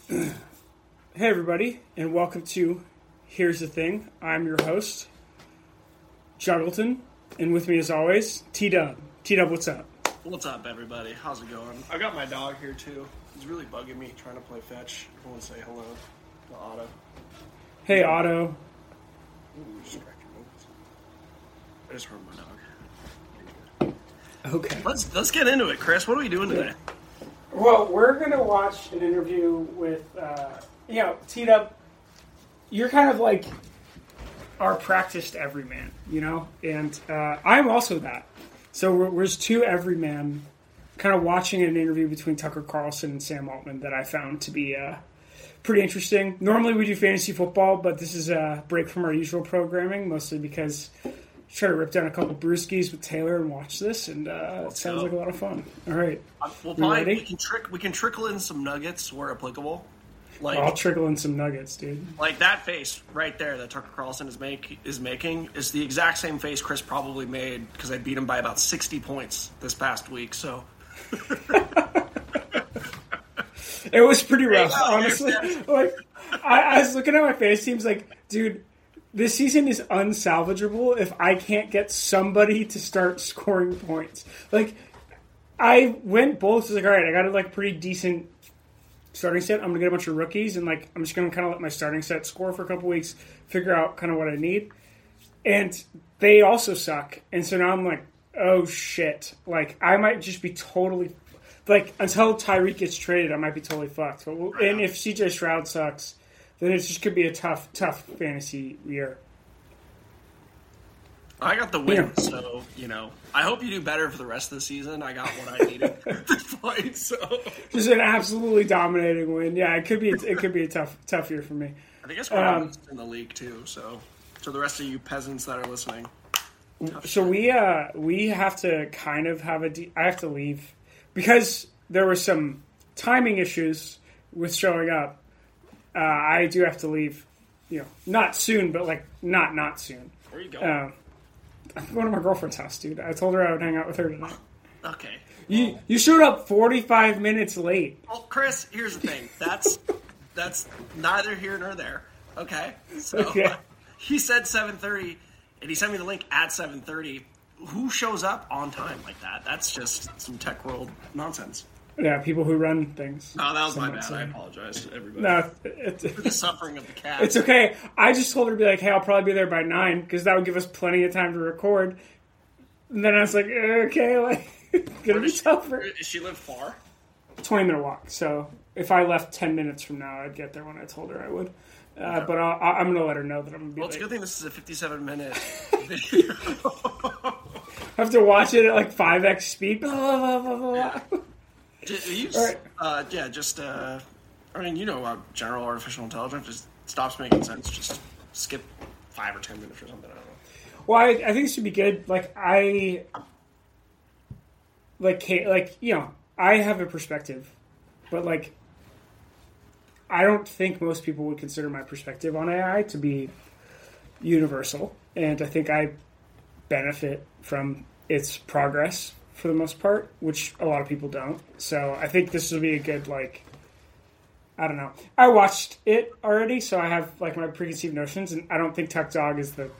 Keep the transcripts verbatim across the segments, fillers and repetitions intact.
Hey everybody, and welcome to Here's the Thing. I'm your host, Juggleton, and with me as always, T-Dub. T-Dub, what's up? What's up, everybody? How's it going? I got my dog here, too. He's really bugging me, trying to play fetch. I want to say hello to Otto. Hey, Otto. Ooh, distracting me. I just heard my dog. Okay. Let's let's get into it, Chris. What are we doing today? Well, we're going to watch an interview with, uh, you know, T-Dub, you're kind of like our practiced everyman, you know? And uh, I'm also that. So we're, we're two everyman kind of watching an interview between Tucker Carlson and Sam Altman that I found to be uh, pretty interesting. Normally we do fantasy football, but this is a break from our usual programming, mostly because try to rip down a couple brewskis with Taylor and watch this, and uh, it sounds like a lot of fun. All right, uh, we'll probably, we can trick we can trickle in some nuggets where applicable. Like, I'll trickle in some nuggets, dude. Like that face right there that Tucker Carlson is make is making is the exact same face Chris probably made because I beat him by about sixty points this past week. So it was pretty rough, hey, honestly. Like I, I was looking at my face, seems like, dude, this season is unsalvageable if I can't get somebody to start scoring points. Like, I went both. I was like, all right, I got a like pretty decent starting set. I'm gonna get a bunch of rookies, and like I'm just gonna kind of let my starting set score for a couple weeks, figure out kind of what I need. And they also suck, and so now I'm like, oh shit! Like I might just be totally like until Tyreek gets traded, I might be totally fucked. But we'll, and if C J Stroud sucks, then it just could be a tough, tough fantasy year. I got the win, yeah. So, you know, I hope you do better for the rest of the season. I got what I needed at this point, so. Just an absolutely dominating win. Yeah, it could be it could be a tough tough year for me. I think it's probably um, in the league, too, so. To the rest of you peasants that are listening. So we uh, we have to kind of have a... De- I have to leave. Because there were some timing issues with showing up. Uh, I do have to leave, you know, not soon, but like not not soon. Where are you going? Uh, I'm going to my girlfriend's house, dude. I told her I would hang out with her tonight. Okay. You well, you showed up forty-five minutes late. Well, Chris, here's the thing. That's that's neither here nor there. Okay. So okay. He said seven thirty, and he sent me the link at seven thirty. Who shows up on time like that? That's just some tech world nonsense. Yeah, people who run things. No, that was my bad. Say. I apologize to everybody. No, it's, for the suffering of the cat. It's okay. I just told her to be like, hey, I'll probably be there by nine, because that would give us plenty of time to record. And then I was like, okay, like, it's going to be she, tougher. Does she live far? twenty-minute walk. So if I left ten minutes from now, I'd get there when I told her I would. Uh, okay. But I'll, I'm going to let her know that I'm going to be Well, late. it's a good thing this is a fifty-seven minute video. I have to watch it at like five x speed. Blah, blah, blah, blah. Yeah. You, right. uh, yeah, just, uh, I mean, you know about general artificial intelligence. Just stops making sense. Just skip five or ten minutes or something. I don't know. Well, I, I think this would be good. Like, I, like, like, you know, I have a perspective, but, like, I don't think most people would consider my perspective on A I to be universal. And I think I benefit from its progress for the most part, which a lot of people don't. So I think this will be a good, like, I don't know. I watched it already, so I have, like, my preconceived notions, and I don't think Tuck Dog is the...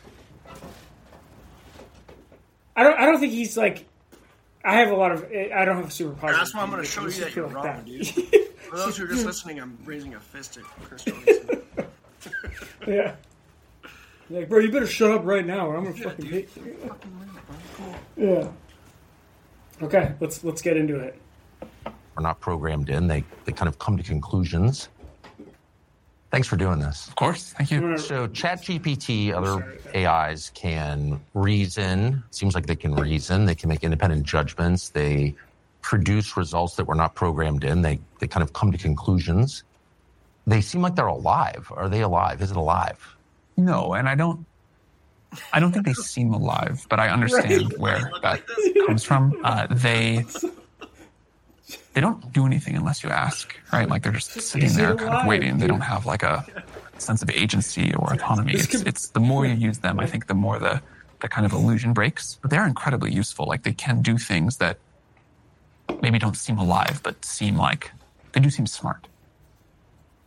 I don't I don't think he's, like... I have a lot of... I don't have a super positive... That's why I'm going to show you that you're like wrong, that. dude. For those who are just listening, I'm raising a fist at Chris Jorgensen. Yeah. Like, bro, you better shut up right now, or I'm going to yeah, fucking dude. hate you. Fucking read it, bro. Cool. Yeah. Okay, let's let's get into it. Are not programmed in. They they kind of come to conclusions. Thanks for doing this. Of course. Thank you. So ChatGPT, other A Is can reason. Seems like they can reason. They can make independent judgments. They produce results that were not programmed in. They they kind of come to conclusions. They seem like they're alive. Are they alive? Is it alive? No, and I don't I don't think they seem alive, but I understand right. where that comes from. Uh, they they don't do anything unless you ask, right? Like they're just sitting there kind of waiting. They don't have like a sense of agency or autonomy. It's, it's the more you use them, I think the more the, the kind of illusion breaks. But they're incredibly useful. Like they can do things that maybe don't seem alive, but seem like they do seem smart.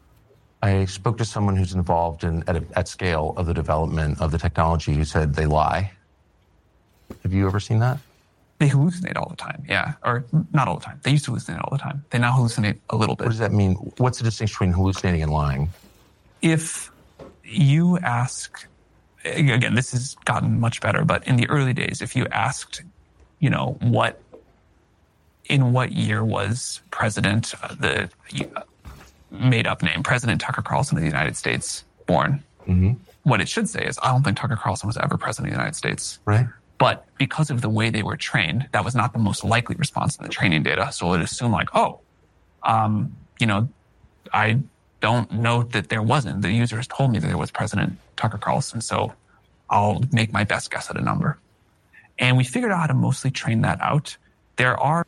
I spoke to someone who's involved in at, a, at scale of the development of the technology who said they lie. Have you ever seen that? They hallucinate all the time, yeah. Or not all the time. They used to hallucinate all the time. They now hallucinate a little bit. What does that mean? What's the distinction between hallucinating and lying? If you ask, again, this has gotten much better, but in the early days, if you asked, you know, what, in what year was President, uh, the uh, made-up name, President Tucker Carlson of the United States born, mm-hmm. what it should say is, I don't think Tucker Carlson was ever president of the United States. Right. But because of the way they were trained, that was not the most likely response in the training data. So it assumed like, oh, um, you know, I don't know that there wasn't. The users told me that there was President Tucker Carlson, so I'll make my best guess at a number. And we figured out how to mostly train that out. There are...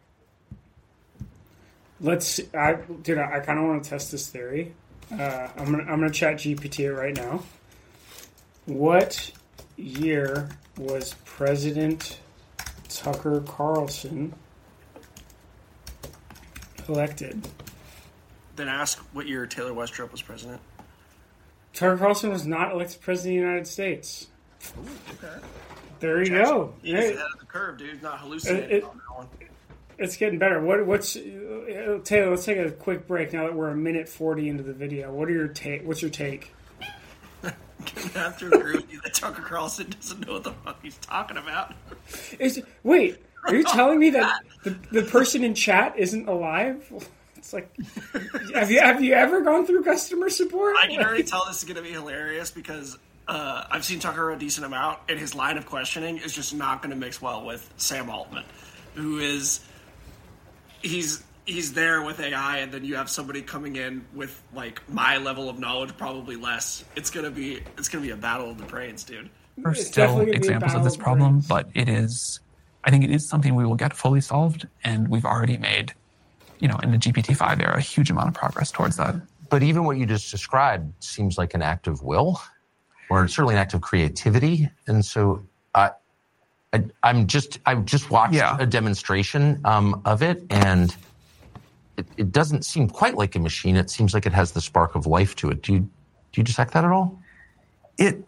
Let's, I, dude, I kind of want to test this theory. Uh, I'm gonna, I'm gonna chat G P T it right now. What year was President Tucker Carlson elected? Then ask what year Taylor Westrup was president. Tucker Carlson was not elected president of the United States. Ooh, okay. There you Jackson, go. He's Hey. ahead of the curve, dude. Not hallucinating It- it- on that one. It's getting better. What? What's uh, Taylor? Let's take a quick break now that we're a minute forty into the video. What are your take? What's your take? I have to agree with you that Tucker Carlson doesn't know what the fuck he's talking about. Is wait? Are you telling me that the, the person in chat isn't alive? It's like, have you have you ever gone through customer support? I can already tell this is going to be hilarious because uh, I've seen Tucker a decent amount, and his line of questioning is just not going to mix well with Sam Altman, who is he's he's there with A I, and then you have somebody coming in with like my level of knowledge, probably less. It's gonna be it's gonna be a battle of the brains, dude. There are It's still definitely gonna be a examples of battle this of problem, brains. but it is, I think it is something we will get fully solved, and we've already made, you know, in the G P T five era, a huge amount of progress towards that. But even what you just described seems like an act of will, or certainly an act of creativity. And so I, I I'm just I've just watched Yeah. a demonstration um, of it, and it, it doesn't seem quite like a machine. It seems like it has the spark of life to it. Do you do you detect that at all? It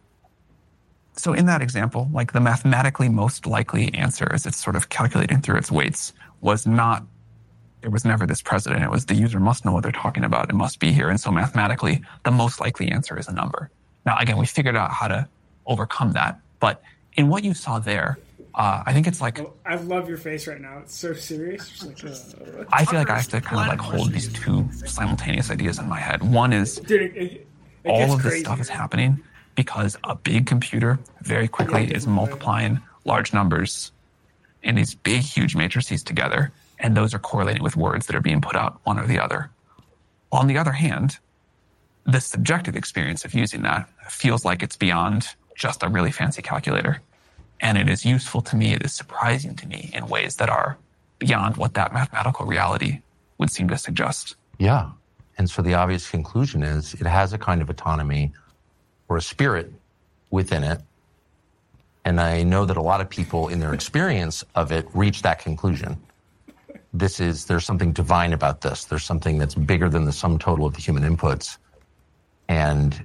so in that example, like the mathematically most likely answer as it's sort of calculating through its weights was not, there was never this president. It was the user must know what they're talking about. It must be here. And so mathematically, the most likely answer is a number. Now, again, we figured out how to overcome that. But in what you saw there, uh, I think it's like, Oh, I love your face right now. It's so serious. Just like, uh, I feel like I have to kind of like hold these two simultaneous ideas in my head. One is dude, it, it, it all gets of this crazy. stuff is happening because a big computer very quickly is multiplying large numbers in these big, huge matrices together, and those are correlating with words that are being put out, one or the other. On the other hand, the subjective experience of using that feels like it's beyond just a really fancy calculator. And it is useful to me, it is surprising to me in ways that are beyond what that mathematical reality would seem to suggest. Yeah. And so the obvious conclusion is it has a kind of autonomy or a spirit within it. And I know that a lot of people in their experience of it reach that conclusion. This is, there's something divine about this. There's something that's bigger than the sum total of the human inputs. And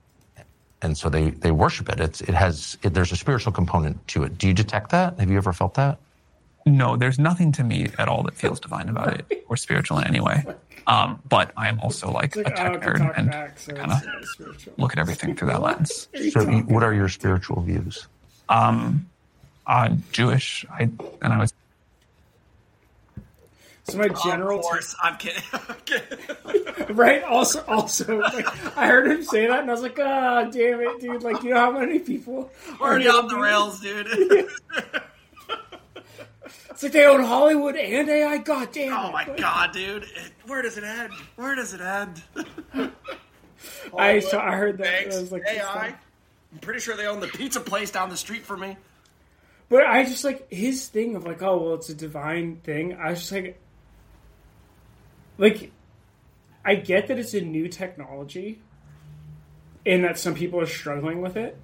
and so they, they worship it. It's, it has, it, there's a spiritual component to it. Do you detect that? Have you ever felt that? No, there's nothing to me at all that feels divine about it or spiritual in any way. Um, but I am also like, It's like, a oh, tech to nerd talk and back, so kind it's, of uh, spiritual. look at everything through that lens. So you- what are your spiritual views? Um, I'm Jewish, I, and I was So my general Of course, I'm kidding. I'm kidding. take, right? Also, also, like, I heard him say that, and I was like, ah, oh, damn it, dude! Like, you know how many people We're are already gonna off the be- rails, dude. It's like they own Hollywood and A I. God damn! Oh it. my god, dude. It- Where does it end? Where does it end? I saw, I heard that. Thanks, I was like, A I. I'm pretty sure they own the pizza place down the street from me. But I just like his thing of like, oh well, it's a divine thing. I was just like, like, I get that it's a new technology, and that some people are struggling with it.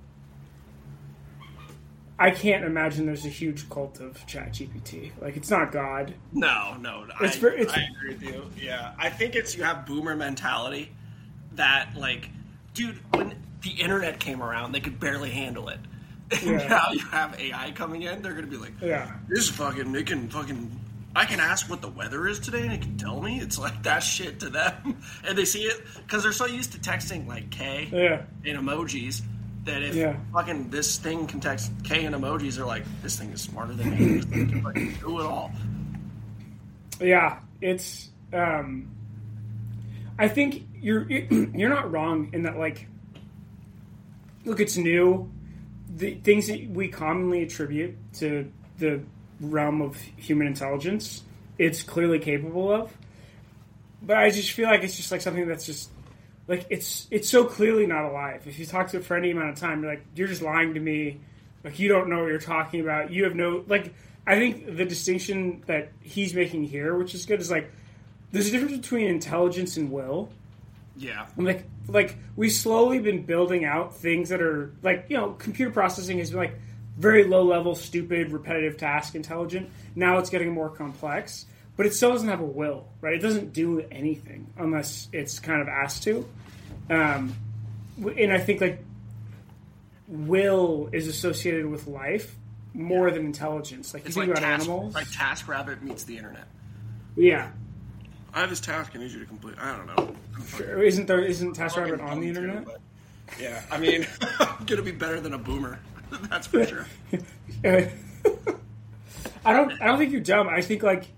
I can't imagine there's a huge cult of ChatGPT. Like, it's not God. No, no. It's I, ver- it's- I agree with you. Yeah. I think it's you have boomer mentality that, like, dude, when the internet came around, they could barely handle it. And Yeah. now you have A I coming in, they're going to be like, Yeah. this is fucking, it can fucking, I can ask what the weather is today and it can tell me. It's like that shit to them. And they see it because they're so used to texting like K Yeah. in emojis that if Yeah. fucking this thing can text K in emojis, they're like, this thing is smarter than me. This thing can fucking do it all. Yeah, it's. Um, I think you're you're not wrong in that. Like, look, it's new. The things that we commonly attribute to the realm of human intelligence, it's clearly capable of. But I just feel like it's just like something that's just like it's it's so clearly not alive. If you talk to it for any amount of time, you're like, you're just lying to me. Like, you don't know what you're talking about. You have no like. I think the distinction that he's making here, which is good, is like there's a difference between intelligence and will. Yeah. Like, like we've slowly been building out things that are like, you know, computer processing has been like very low level, stupid, repetitive task intelligent. Now it's getting more complex, but it still doesn't have a will, right? It doesn't do anything unless it's kind of asked to. Um, and I think like will is associated with life more than intelligence. Like, you It's think like, about task, animals. like TaskRabbit meets the internet. Yeah. I have this task I need you to complete. I don't know. Sure. Isn't there isn't TaskRabbit Fucking on the dumb too, internet? but- yeah, I mean, I'm gonna be better than a boomer. That's for sure. I don't. I don't think you're dumb. I think like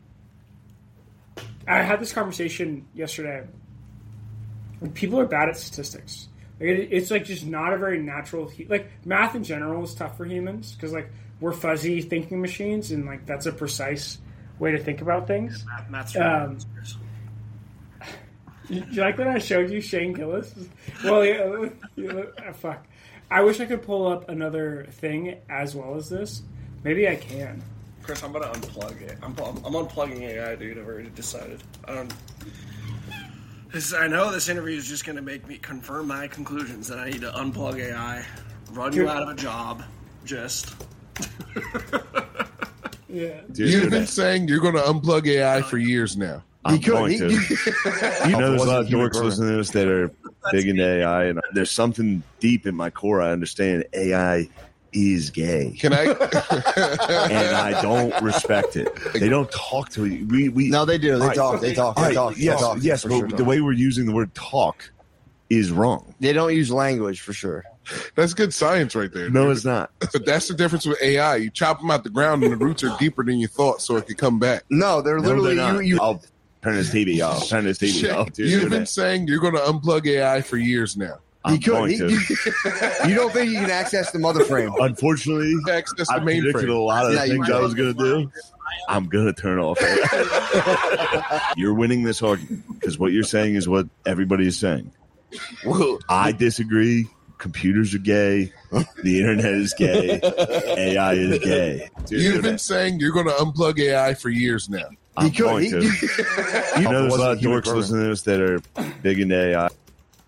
I had this conversation yesterday. People are bad at statistics. Like, it, it's like just not a very natural. Like, math in general is tough for humans because like we're fuzzy thinking machines, and like that's a precise way to think about things. Math, math's Um, You, you like that I showed you Shane Gillis? Well, yeah, yeah, uh, fuck. I wish I could pull up another thing as well as this. Maybe I can. Chris, I'm gonna unplug it. I'm, I'm unplugging A I, dude. I've already decided. I don't. This, I know this interview is just gonna make me confirm my conclusions that I need to unplug A I, run you Dude. out of a job, just. Yeah. You've been saying you're going to unplug A I for years now. I'm He could. going He, to. he, You know, there's a lot of Wasn't human dorks program. listening to this that are big into A I, and there's something deep in my core. I understand A I is gay, Can I? and I don't respect it. They don't talk to you. We, we, No, they do. They All right. talk. They talk. All They right, talk. They yes, talk. yes, For but sure the talk. way we're using the word talk is wrong. They don't use language for sure. That's good science right there. No, dude. it's not. But that's the difference with A I. You chop them out the ground, and the roots are deeper than you thought, so it can come back. No, they're No, literally they're not. you. You I'll turn this T V off. Turn this T V off. Dude, You've do been that. saying you're going to unplug A I for years now. I'm he could. going He, to. you, you don't think you can access the mother frame? Unfortunately, Access I the predicted a mainframe. lot of Yeah, the you things did. I was going to do. I'm going to turn off. You're winning this argument because what you're saying is what everybody is saying. Well, I disagree. Computers are gay. The internet is gay. A I is gay. Dude, You've do been that. saying you're going to unplug A I for years now. I'm he could. going He, to. you, You know, there's a lot of Wasn't human dorks program. listening to this that are big into A I.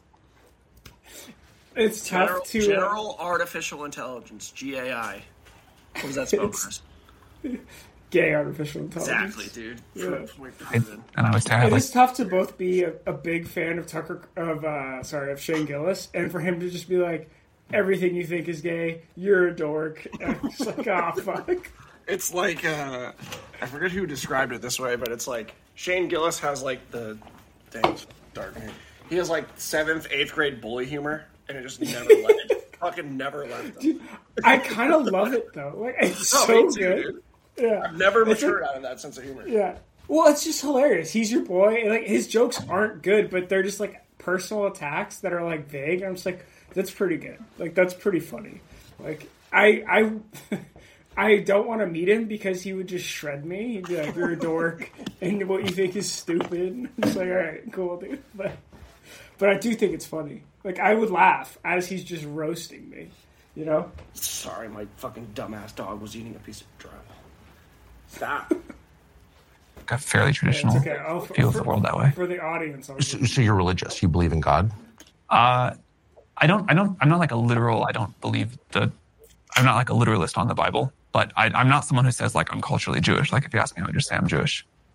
It's tough General, to. uh, General Artificial Intelligence, G A I. What was that spelled, It's- Chris? Gay artificial intelligence. Exactly, dude. Yeah. Proof. We proved And, it. and I was It terrible. is tough to both be a, a big fan of Tucker of uh sorry of Shane Gillis, and for him to just be like, everything you think is gay, you're a dork. And I'm just like, oh fuck. It's like uh, I forget who described it this way, but it's like Shane Gillis has like the dang it's dark. Man. He has like seventh, eighth grade bully humor, and it just never left. Fucking never left him. I kind of love it though. Like, it's No, so me too, good. dude. Yeah, I've never It's matured like- out of that sense of humor. Yeah. Well, it's just hilarious. He's your boy. And, like, his jokes aren't good, but they're just like personal attacks that are like vague. I'm just like, that's pretty good. Like, that's pretty funny. Like, I I I don't want to meet him because he would just shred me. He'd be like, "You're a dork, and what you think is stupid." I'm just like, all right, cool, dude. But but I do think it's funny. Like, I would laugh as he's just roasting me. You know? Sorry, my fucking dumbass dog was eating a piece of drywall. Stop. Got fairly traditional It's okay. I'll, view of the world that way. For the audience, I'll So, so you're religious. You believe in God. Uh, I don't. I don't. I'm not like a literal. I don't believe the. I'm not like a literalist on the Bible, but I, I'm not someone who says like I'm culturally Jewish. Like if you ask me, I would just say I'm Jewish.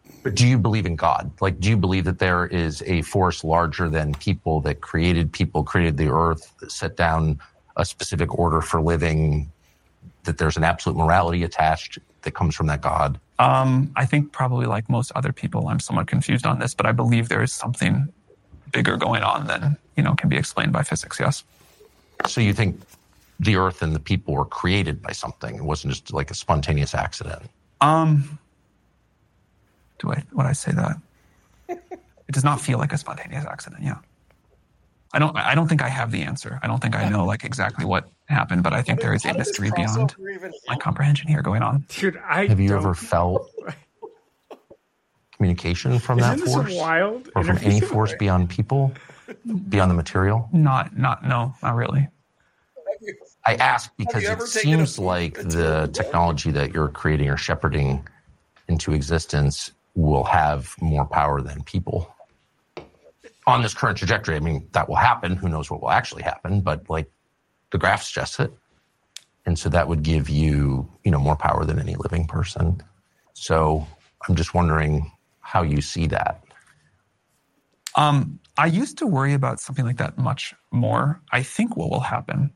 But do you believe in God? Like, do you believe that there is a force larger than people that created people, created the earth, that set down a specific order for living, that there's an absolute morality attached that comes from that God? Um, I think probably like most other people, I'm somewhat confused on this, but I believe there is something bigger going on than, you know, can be explained by physics, yes. So you think the earth and the people were created by something? It wasn't just like a spontaneous accident? Um, do I, would I say that? It does not feel like a spontaneous accident, yeah. I don't, I don't think I have the answer. I don't think I know like exactly what happened, but I think there is a mystery beyond my comprehension here going on. Dude, I Have you don't- ever felt communication from Isn't that this force? a wild Or from any interview? force beyond people? Beyond the material? Not, not, no, not really. I ask because you it ever taken a seems like the technology that you're creating or shepherding into existence will have more power than people. On this current trajectory, I mean, that will happen. Who knows what will actually happen? But like the graph suggests it. And so that would give you, you know, more power than any living person. So I'm just wondering how you see that. Um, I used to worry about something like that much more. I think what will happen.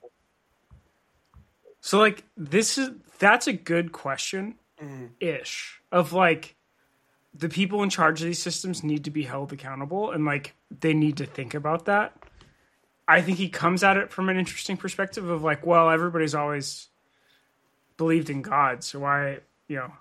So like this is that's a good question ish of like the people in charge of these systems need to be held accountable and like they need to think about that. I think he comes at it from an interesting perspective of like, well, everybody's always believed in God, so why, you know,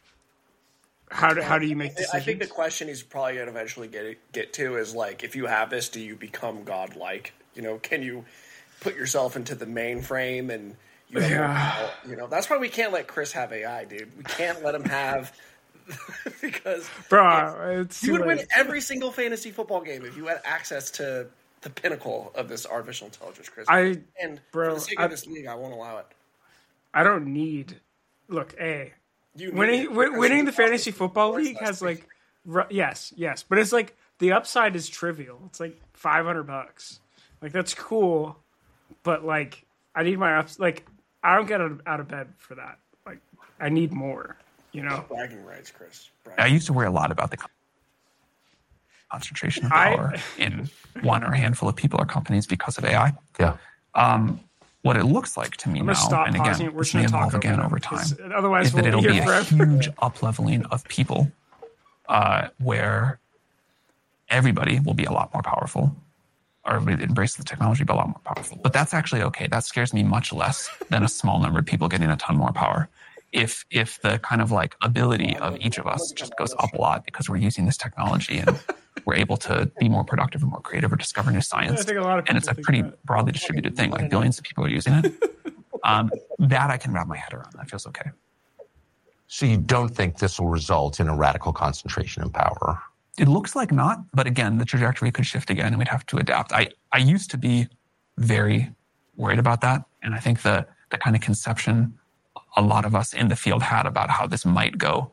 how do how do you make decisions? I think the question he's probably going to eventually get get to is like, if you have this, do you become godlike? You know, can you put yourself into the mainframe and you have, Yeah. you know, that's why we can't let Chris have A I, dude. We can't let him have because Bro, it's you too would win late. every single fantasy football game if you had access to the pinnacle of this artificial intelligence, Chris. I- and bro, for the sake I- of this league, I won't allow it. I don't need. Look, a You need winning it wi- because winning you the lost fantasy the football sports league last has week. like, ru- yes, yes, but it's like the upside is trivial. It's like five hundred bucks. Like that's cool, but like I need my ups. Like I don't get out out of bed for that. Like I need more. You know. bragging rights, Chris. I Bragging. used to worry a lot about the concentration of I- power in one or a handful of people or companies because of A I. Yeah. Um, what it looks like to me I'm now, gonna stop and pausing again, it. We're this just may gonna talk evolve again over, over it, time, 'cause otherwise is that we'll it'll be be here a forever. huge up-leveling of people uh, where everybody will be a lot more powerful, or everybody that embraces the technology will be a lot more powerful. But that's actually okay. That scares me much less than a small number of people getting a ton more power. If if the kind of like ability of each of us just goes up a lot because we're using this technology and we're able to be more productive and more creative or discover new science, I think a lot of and it's a people think pretty that. broadly distributed thing, like billions of people are using it, um, that I can wrap my head around. That feels okay. So you don't think this will result in a radical concentration in power? It looks like not, but again, the trajectory could shift again and we'd have to adapt. I, I used to be very worried about that. And I think the, the kind of conception a lot of us in the field had about how this might go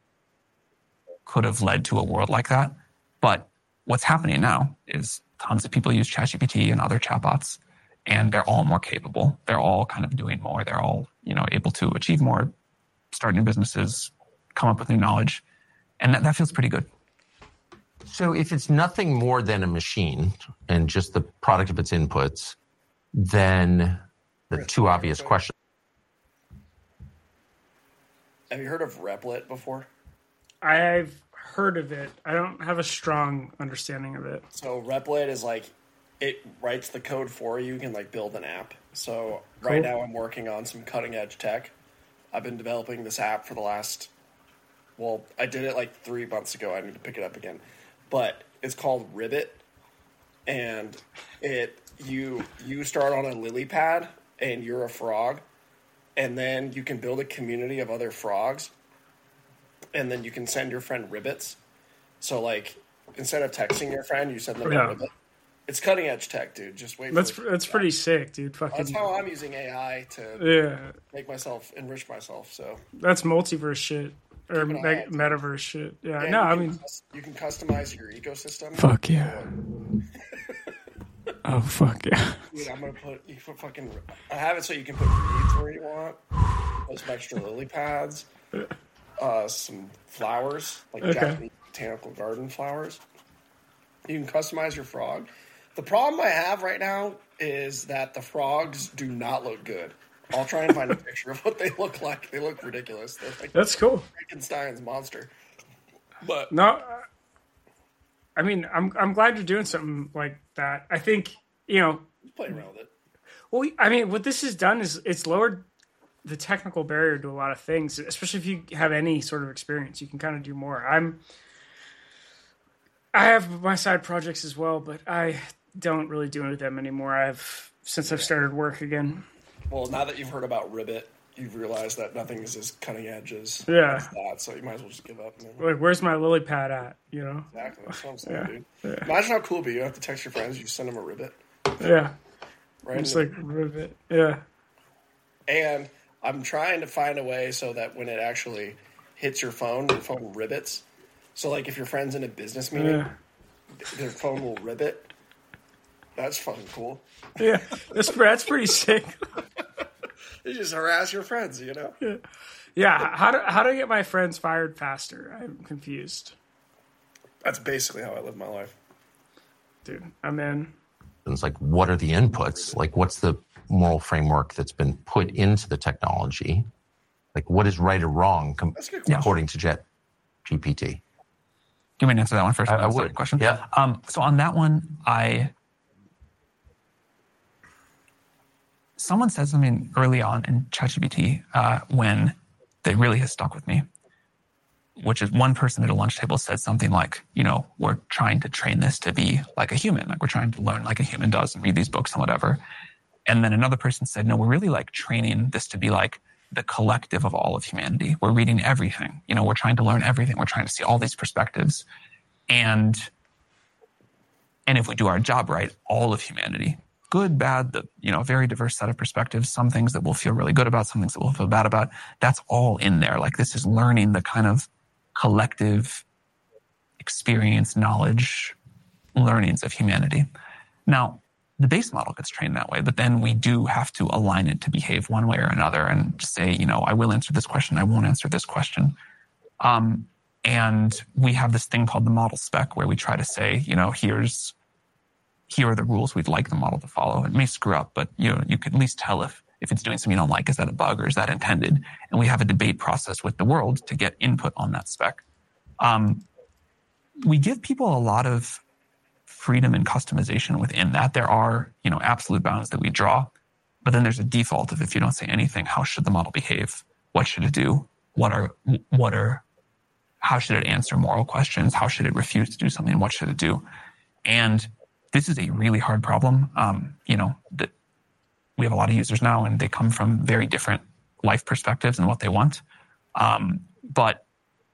could have led to a world like that. But what's happening now is tons of people use ChatGPT and other chatbots, and they're all more capable. They're all kind of doing more. They're all, you know, able to achieve more, start new businesses, come up with new knowledge. And that, that feels pretty good. So if it's nothing more than a machine and just the product of its inputs, then the two obvious questions. Have you heard of Replit before? I've heard of it. I don't have a strong understanding of it. So Replit is like, it writes the code for you. You can like build an app. So right Cool. now I'm working on some cutting edge tech. I've been developing this app for the last, well, I did it like three months ago. I need to pick it up again. But it's called Ribbit. And it, you, you start on a lily pad and you're a frog. And then you can build a community of other frogs. And then you can send your friend ribbits. So, like, instead of texting your friend, you send them Yeah. a ribbit. It's cutting edge tech, dude. Just wait That's for it. that's pretty sick, dude. Fucking That's how I'm using A I to yeah. make myself, enrich myself. So, That's multiverse shit or Keep an eye me- out. metaverse shit. Yeah. and No, you I can mean, cus- you can customize your ecosystem. fuck yeah. Oh fuck yeah. Dude, I'm gonna put, you can put fucking, I have it so you can put reeds where you want, put some extra lily pads. uh, some flowers, like Okay. Japanese botanical garden flowers. You can customize your frog. The problem I have right now is that the frogs do not look good. I'll try and find a picture of what they look like. They look ridiculous. They're like That's cool. Frankenstein's monster. But No, I mean, I'm I'm glad you're doing something like that. I think, you know, play around with it. well, I mean, what this has done is it's lowered the technical barrier to a lot of things, especially if you have any sort of experience. You can kind of do more. I'm, I have my side projects as well, but I don't really do them anymore. I've since I've started work again. Well, now that you've heard about Ribbit, you've realized that nothing is as cutting edge as Yeah. as that, so you might as well just give up. You know? Like, where's my lily pad at? You know? Exactly. That's what I'm saying, Yeah. dude. Yeah. Imagine how cool it'd be. You don't have to text your friends. You send them a Ribbit. Yeah. Right? It's like rivet. Yeah. And I'm trying to find a way so that when it actually hits your phone, your phone ribbits. So, like, if your friend's in a business meeting, Yeah. their phone will ribbit. That's fucking cool. Yeah. That's that's pretty sick. You just harass your friends, you know? Yeah. How do how do I get my friends fired faster? I'm confused, That's basically how I live my life. dude. I'm in. It's like, what are the inputs? Like, what's the moral framework that's been put into the technology? Like, what is right or wrong com- That's a good question. according to Jet G P T? Do you want me to answer that one first? I- I That's a would. good question. Yeah. Um, so on that one, I someone said something early on in ChatGPT uh, when that really has stuck with me, which is one person at a lunch table said something like, you know, we're trying to train this to be like a human, like we're trying to learn like a human does and read these books and whatever. And then another person said, no, we're really like training this to be like the collective of all of humanity. We're reading everything. You know, we're trying to learn everything. We're trying to see all these perspectives. And and if we do our job right, all of humanity, good, bad, the, you know, very diverse set of perspectives, some things that we'll feel really good about, some things that we'll feel bad about, that's all in there. Like this is learning the kind of collective experience, knowledge, learnings of humanity. Now, the base model gets trained that way, but then we do have to align it to behave one way or another and just say, you know, I will answer this question, I won't answer this question. Um, and we have this thing called the model spec where we try to say, you know, here's, here are the rules we'd like the model to follow. It may screw up, but you know, you can at least tell if, if it's doing something you don't like, is that a bug or is that intended? And we have a debate process with the world to get input on that spec. Um, we give people a lot of freedom and customization within that. There are, you know, absolute bounds that we draw, but then there's a default of if you don't say anything, how should the model behave? What should it do? What are, what are, how should it answer moral questions? How should it refuse to do something? What should it do? And this is a really hard problem. Um, you know, that we have a lot of users now and they come from very different life perspectives and what they want. Um, but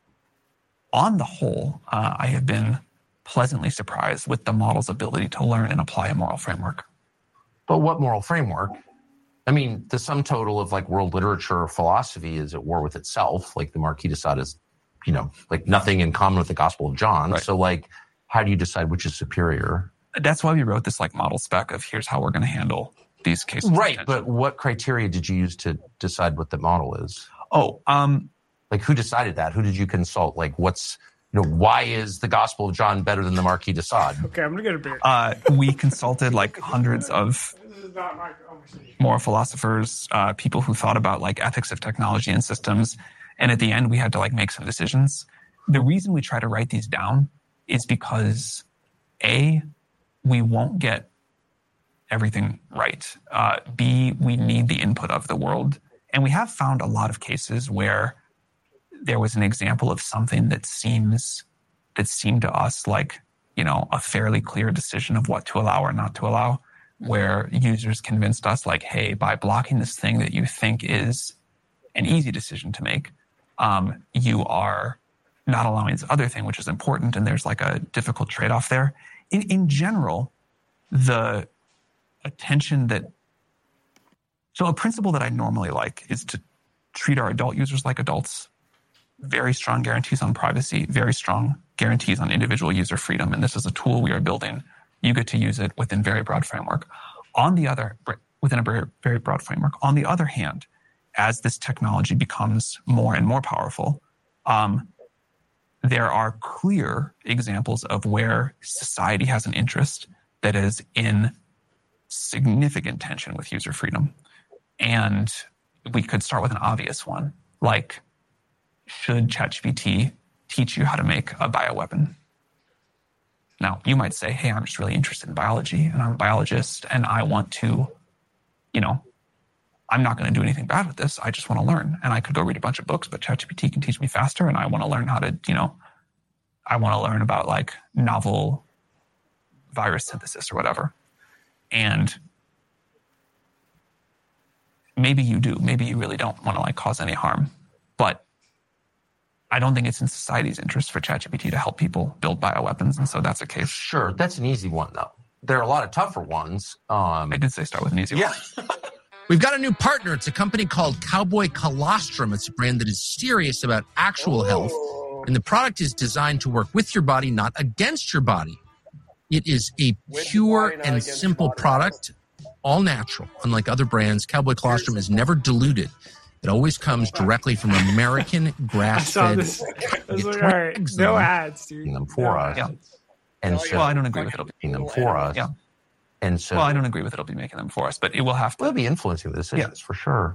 on the whole, uh, I have been pleasantly surprised with the model's ability to learn and apply a moral framework. But what moral framework? I mean, the sum total of like world literature or philosophy is at war with itself. Like the Marquis de Sade is, you know, like nothing in common with the Gospel of John. Right. So like, how do you decide which is superior? That's why we wrote this like model spec of here's how we're going to handle these cases. Right. But what criteria did you use to decide what the model is? Oh, um, Like who decided that? Who did you consult? Like what's, you know, why is the Gospel of John better than the Marquis de Sade? Okay, I'm gonna get a beer. uh, we consulted like hundreds of This is not my conversation. moral philosophers, uh, people who thought about like ethics of technology and systems. And at the end, we had to like make some decisions. The reason we try to write these down is because A, we won't get everything right. Uh, B, we need the input of the world. And we have found a lot of cases where there was an example of something that seems, that seemed to us like, you know, a fairly clear decision of what to allow or not to allow, where users convinced us like, hey, by blocking this thing that you think is an easy decision to make, um, you are not allowing this other thing, which is important. And there's like a difficult trade-off there. In, in general, the attention that, so a principle that I normally like is to treat our adult users like adults, very strong guarantees on privacy, very strong guarantees on individual user freedom. And this is a tool we are building. You get to use it within very broad framework. On the other, within a very, very broad framework. On the other hand, as this technology becomes more and more powerful, Um, there are clear examples of where society has an interest that is in significant tension with user freedom. And we could start with an obvious one, like, should ChatGPT teach you how to make a bioweapon? Now, you might say, hey, I'm just really interested in biology, and I'm a biologist, and I want to, you know, I'm not going to do anything bad with this. I just want to learn. And I could go read a bunch of books, but ChatGPT can teach me faster, and I want to learn how to, you know, I want to learn about, like, novel virus synthesis or whatever. And maybe you do. Maybe you really don't want to, like, cause any harm. But I don't think it's in society's interest for ChatGPT to help people build bioweapons, and so that's a case. Sure, that's an easy one, though. There are a lot of tougher ones. Um, I did say start with an easy yeah. one. We've got a new partner. It's a company called Cowboy Colostrum. It's a brand that is serious about actual health, and the product is designed to work with your body, not against your body. It is a pure and simple product, all natural. Unlike other brands, Cowboy Colostrum is never diluted. It always comes directly from American grass-fed. I saw this. I was like, all right, no ads, dude. Them for no us, Yeah. and so Well, I don't agree with it. making them for us, Yeah. and so Well, I don't agree with it'll be making them for us, but it will have to. we'll be influencing the decisions for sure,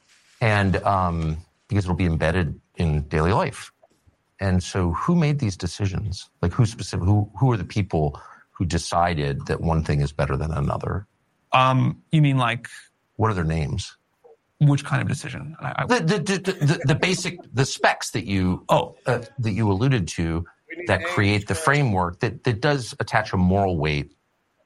and um, because it'll be embedded in daily life. And so, who made these decisions? Like, who specific? Who who are the people who decided that one thing is better than another? Um, you mean like What are their names? which kind of decision? I, I, The the the, the, the basic the specs that you oh, uh, that you alluded to that create the framework that that does attach a moral weight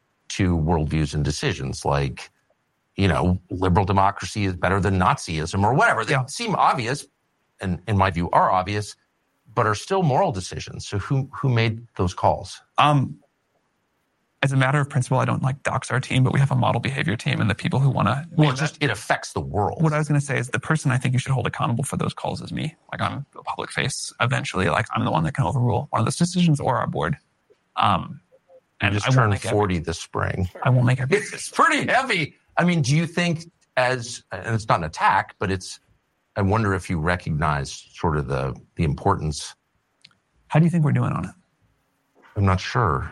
to worldviews and decisions, like, you know, liberal democracy is better than Nazism or whatever. They Yeah. seem obvious, and in my view are obvious, but are still moral decisions. So who who made those calls? um, as a matter of principle, I don't like dox our team, but we have a model behavior team, and the people who want to. Well, it just it affects the world. What I was going to say is the person I think you should hold accountable for those calls is me. Like, I'm the public face. Eventually, like, I'm the one that can overrule one of those decisions or our board. Um, You and just I won't turned make every, forty this spring. I won't make every. It's pretty heavy. I mean, do you think, as and it's not an attack, but it's, I wonder if you recognize sort of the the importance. How do you think we're doing on it? I'm not sure,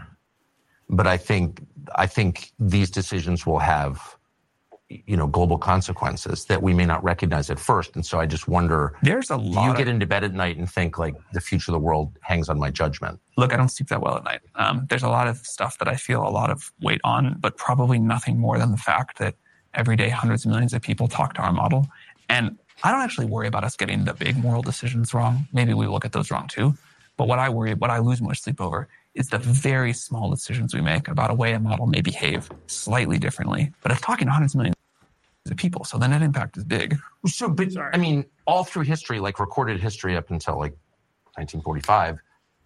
but I think I think these decisions will have, you know, global consequences that we may not recognize at first. And so I just wonder, There's a do lot. you of, get into bed at night and think like the future of the world hangs on my judgment? Look, I don't sleep that well at night. Um, there's a lot of stuff that I feel a lot of weight on, but probably nothing more than the fact that every day hundreds of millions of people talk to our model. And I don't actually worry about us getting the big moral decisions wrong. Maybe we will get those wrong too. But what I worry, what I lose more sleep over is the very small decisions we make about a way a model may behave slightly differently. But it's talking to hundreds of millions of people, so the net impact is big. So, but Sorry. I mean, all through history, like recorded history up until like nineteen forty-five,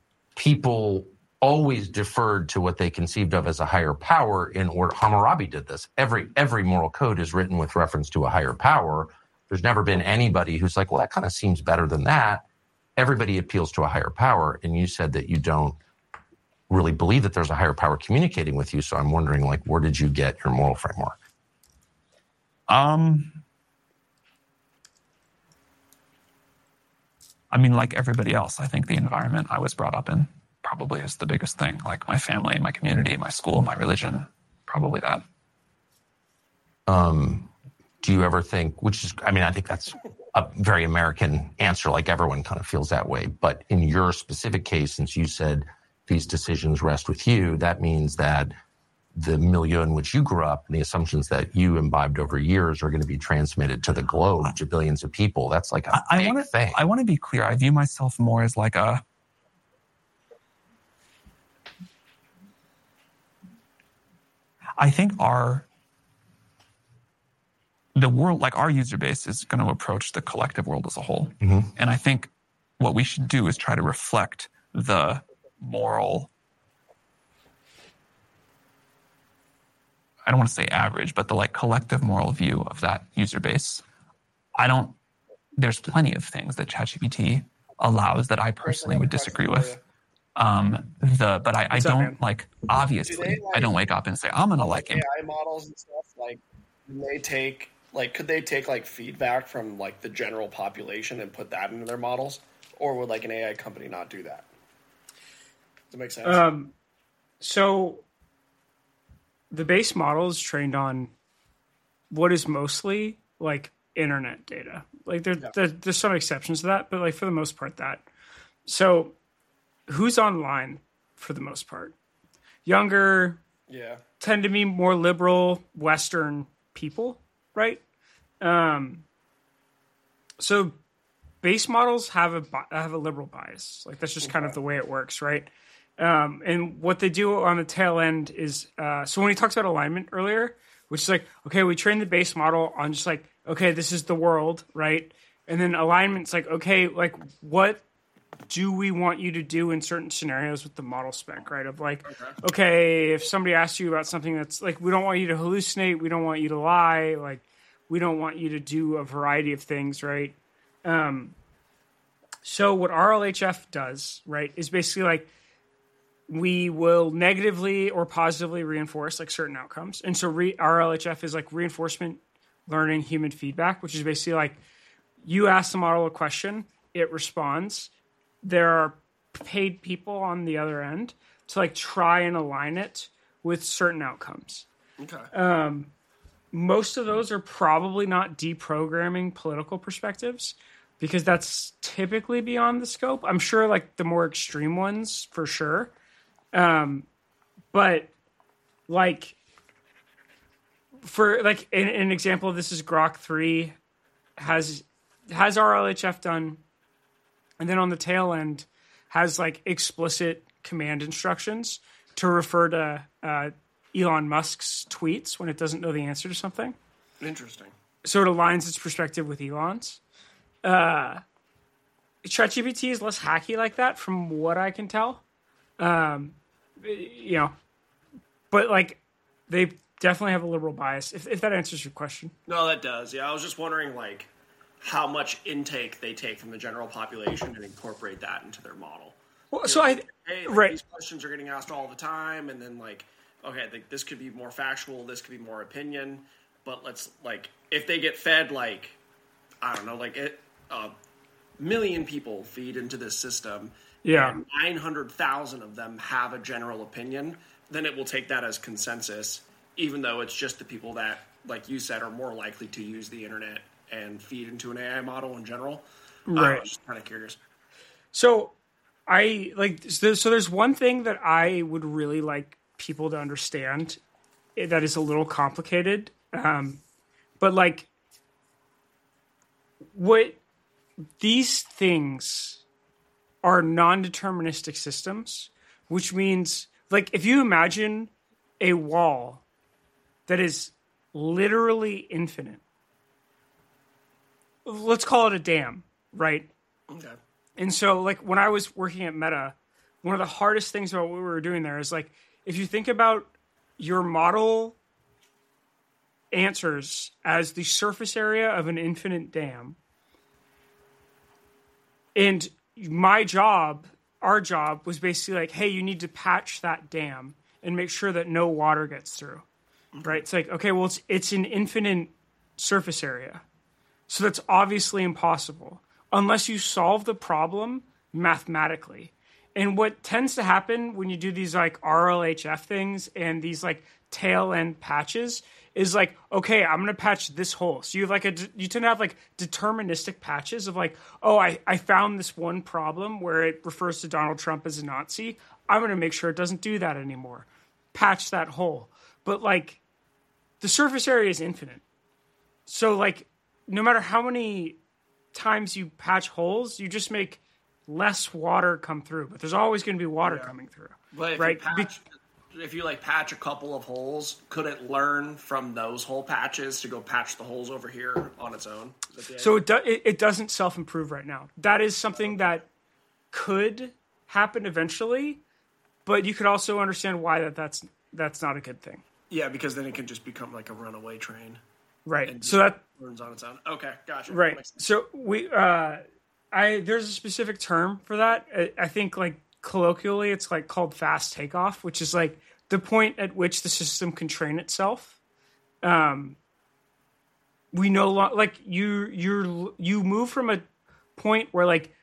people always deferred to what they conceived of as a higher power in order. Hammurabi did this. Every every moral code is written with reference to a higher power. There's never been anybody who's like, well, that kind of seems better than that. Everybody appeals to a higher power. And you said that you don't really believe that there's a higher power communicating with you. So I'm wondering, like, where did you get your moral framework? Um, I mean, like everybody else, I think the environment I was brought up in probably is the biggest thing. Like my family, my community, my school, my religion, probably that. Um, do you ever think, which is, I mean, I think that's a very American answer, like everyone kind of feels that way. But in your specific case, since you said these decisions rest with you, that means that the milieu in which you grew up and the assumptions that you imbibed over years are going to be transmitted to the globe to billions of people. That's like a I, big I wanna, thing. I want to be clear. I view myself more as like a, I think our, the world, like our user base is going to approach the collective world as a whole. Mhm. And I think what we should do is try to reflect the moral, I don't want to say average, but the like collective moral view of that user base. I don't, there's plenty of things that ChatGPT allows that I personally would disagree with. Um, the, but I, I What's up, don't man? like, obviously, Do they, like- I don't wake up and say, I'm going to like A I models and stuff, like, can they take, like, could they take, like, feedback from, like, the general population and put that into their models? or would like an A I company not do that? Does that make sense? Um, so the base model is trained on what is mostly like internet data. Like there, Yeah. there, there's some exceptions to that, but like for the most part, that. So who's online for the most part? Younger, yeah. tend to be more liberal Western people, right? Um, so base models have a bi- have a liberal bias. Like that's just kind of the way it works, right? Um, and what they do on the tail end is, uh, so when he talks about alignment earlier, which is like, okay, we train the base model on just like, okay, this is the world, right? And then alignment's like, okay, like what do we want you to do in certain scenarios with the model spec, right? Of like, okay. okay, if somebody asks you about something that's like, we don't want you to hallucinate, we don't want you to lie, like, we don't want you to do a variety of things, right? Um, so what R L H F does, right, is basically like, we will negatively or positively reinforce like certain outcomes. And so re- R L H F is like reinforcement learning human feedback, which is basically like you ask the model a question, it responds. There are paid people on the other end to like try and align it with certain outcomes. Okay. Um, most of those are probably not deprogramming political perspectives because that's typically beyond the scope. I'm sure like the more extreme ones for sure. Um, but like for like an, an example of this is Grok three has has R L H F done, and then on the tail end has like explicit command instructions to refer to uh, Elon Musk's tweets when it doesn't know the answer to something. Interesting. So it aligns its perspective with Elon's. Uh, ChatGPT is less hacky like that, from what I can tell. Um, you know, but like they definitely have a liberal bias. If if that answers your question. No, that does. Yeah, I was just wondering like how much intake they take from the general population and incorporate that into their model. Well, You so know, I like, hey, like, right. these questions are getting asked all the time, and then like, okay, like, this could be more factual, this could be more opinion, but let's like if they get fed like I don't know, like it, a million people feed into this system. Yeah. And nine hundred thousand of them have a general opinion, then it will take that as consensus, even though it's just the people that, like you said, are more likely to use the internet and feed into an A I model in general. Right. Uh, I was just kind of curious. So I like so there's one thing that I would really like people to understand that is a little complicated, um, but like what these things are non-deterministic systems, which means like if you imagine a wall that is literally infinite, let's call it a dam, right? Okay. And so, like, when I was working at Meta, one of the hardest things about what we were doing there is, like, if you think about your model answers as the surface area of an infinite dam, and my job, our job, was basically like, hey, you need to patch that dam and make sure that no water gets through, right? It's like, okay, well, it's, it's an infinite surface area. So that's obviously impossible unless you solve the problem mathematically. And what tends to happen when you do these like R L H F things and these like tail end patches is like, okay, I'm going to patch this hole. So you have like a, you tend to have like deterministic patches of like, oh, I, I found this one problem where it refers to Donald Trump as a Nazi. I'm going to make sure it doesn't do that anymore. Patch that hole. But like the surface area is infinite. So like no matter how many times you patch holes, you just make less water come through. But there's always going to be water yeah. coming through. But if right? you patch, if you like patch a couple of holes, could it learn from those hole patches to go patch the holes over here on its own? So it, do, it it doesn't self-improve right now. That is something that could happen eventually, but you could also understand why that that's that's not a good thing. Yeah, because then it can just become like a runaway train. Right. So that learns on its own. Okay, gotcha. Right. So we uh I there's a specific term for that. I, I think like colloquially it's like called fast takeoff, which is like the point at which the system can train itself. Um we no longer like you you're you move from a point where like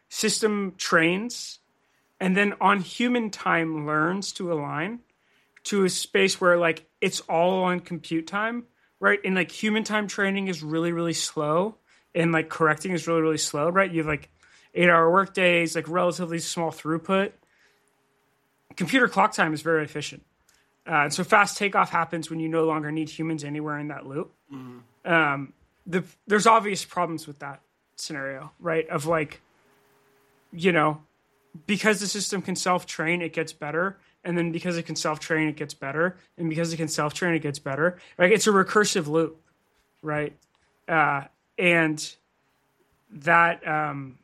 system trains and then on human time learns to align to a space where like it's all on compute time, right? And like human time training is really, really slow and like correcting is really, really slow, right? You have like eight hour work days, like relatively small throughput. Computer clock time is very efficient. Uh, and so fast takeoff happens when you no longer need humans anywhere in that loop. Mm-hmm. Um, the, there's obvious problems with that scenario, right? Of like, you know, because the system can self-train, it gets better. And then because it can self-train, it gets better. And because it can self-train, it gets better. Like it's a recursive loop, right? Uh, and that, um,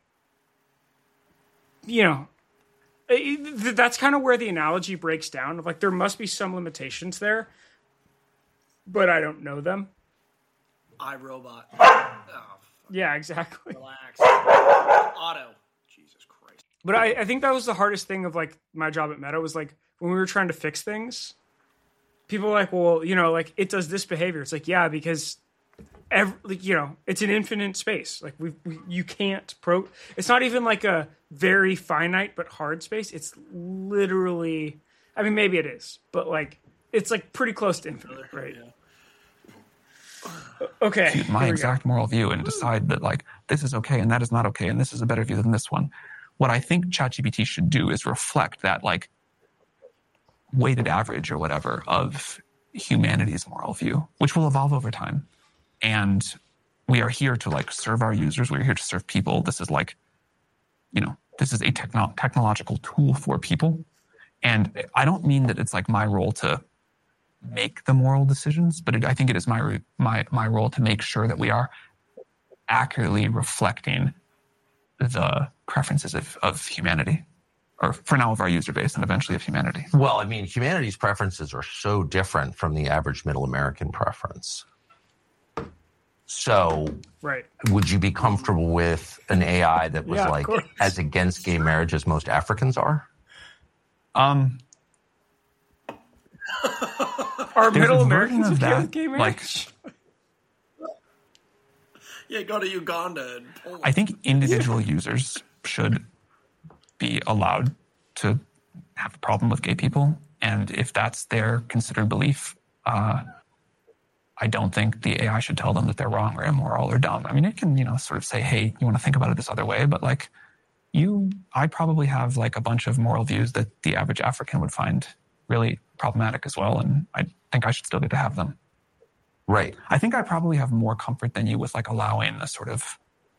you know, it, that's kind of where the analogy breaks down. Of like, there must be some limitations there, but I don't know them. iRobot. Oh, yeah, exactly. Relax. Auto. Jesus Christ. But I, I think that was the hardest thing of like my job at Meta was like when we were trying to fix things, people were like, well, you know, like it does this behavior. It's like, yeah, because every, like, you know, it's an infinite space. Like we, we you can't pro. It's not even like a very finite but hard space. It's literally, I mean, maybe it is, but like it's like pretty close to infinite, right? Yeah. Okay. Choose my exact moral view and decide that like this is okay and that is not okay and this is a better view than this one. What I think ChatGPT should do is reflect that like weighted average or whatever of humanity's moral view, which will evolve over time. And we are here to like serve our users. We're here to serve people. This is like, you know, this is a techno- technological tool for people. And I don't mean that it's like my role to make the moral decisions, but it, I think it is my my my role to make sure that we are accurately reflecting the preferences of, of humanity, or for now of our user base and eventually of humanity. Well, I mean, humanity's preferences are so different from the average middle American preference. So, right. would you be comfortable with an A I that was Yeah, like of course. as against gay marriage as most Africans are? Um, Are There's middle a Americans version of okay that, with gay marriage? Yeah, go to Uganda and Poland. I think individual users should be allowed to have a problem with gay people. And if that's their considered belief, uh, I don't think the A I should tell them that they're wrong or immoral or dumb. I mean, it can, you know, sort of say, hey, you want to think about it this other way, but like you, I probably have like a bunch of moral views that the average African would find really problematic as well. And I think I should still get to have them. Right. I think I probably have more comfort than you with like allowing a sort of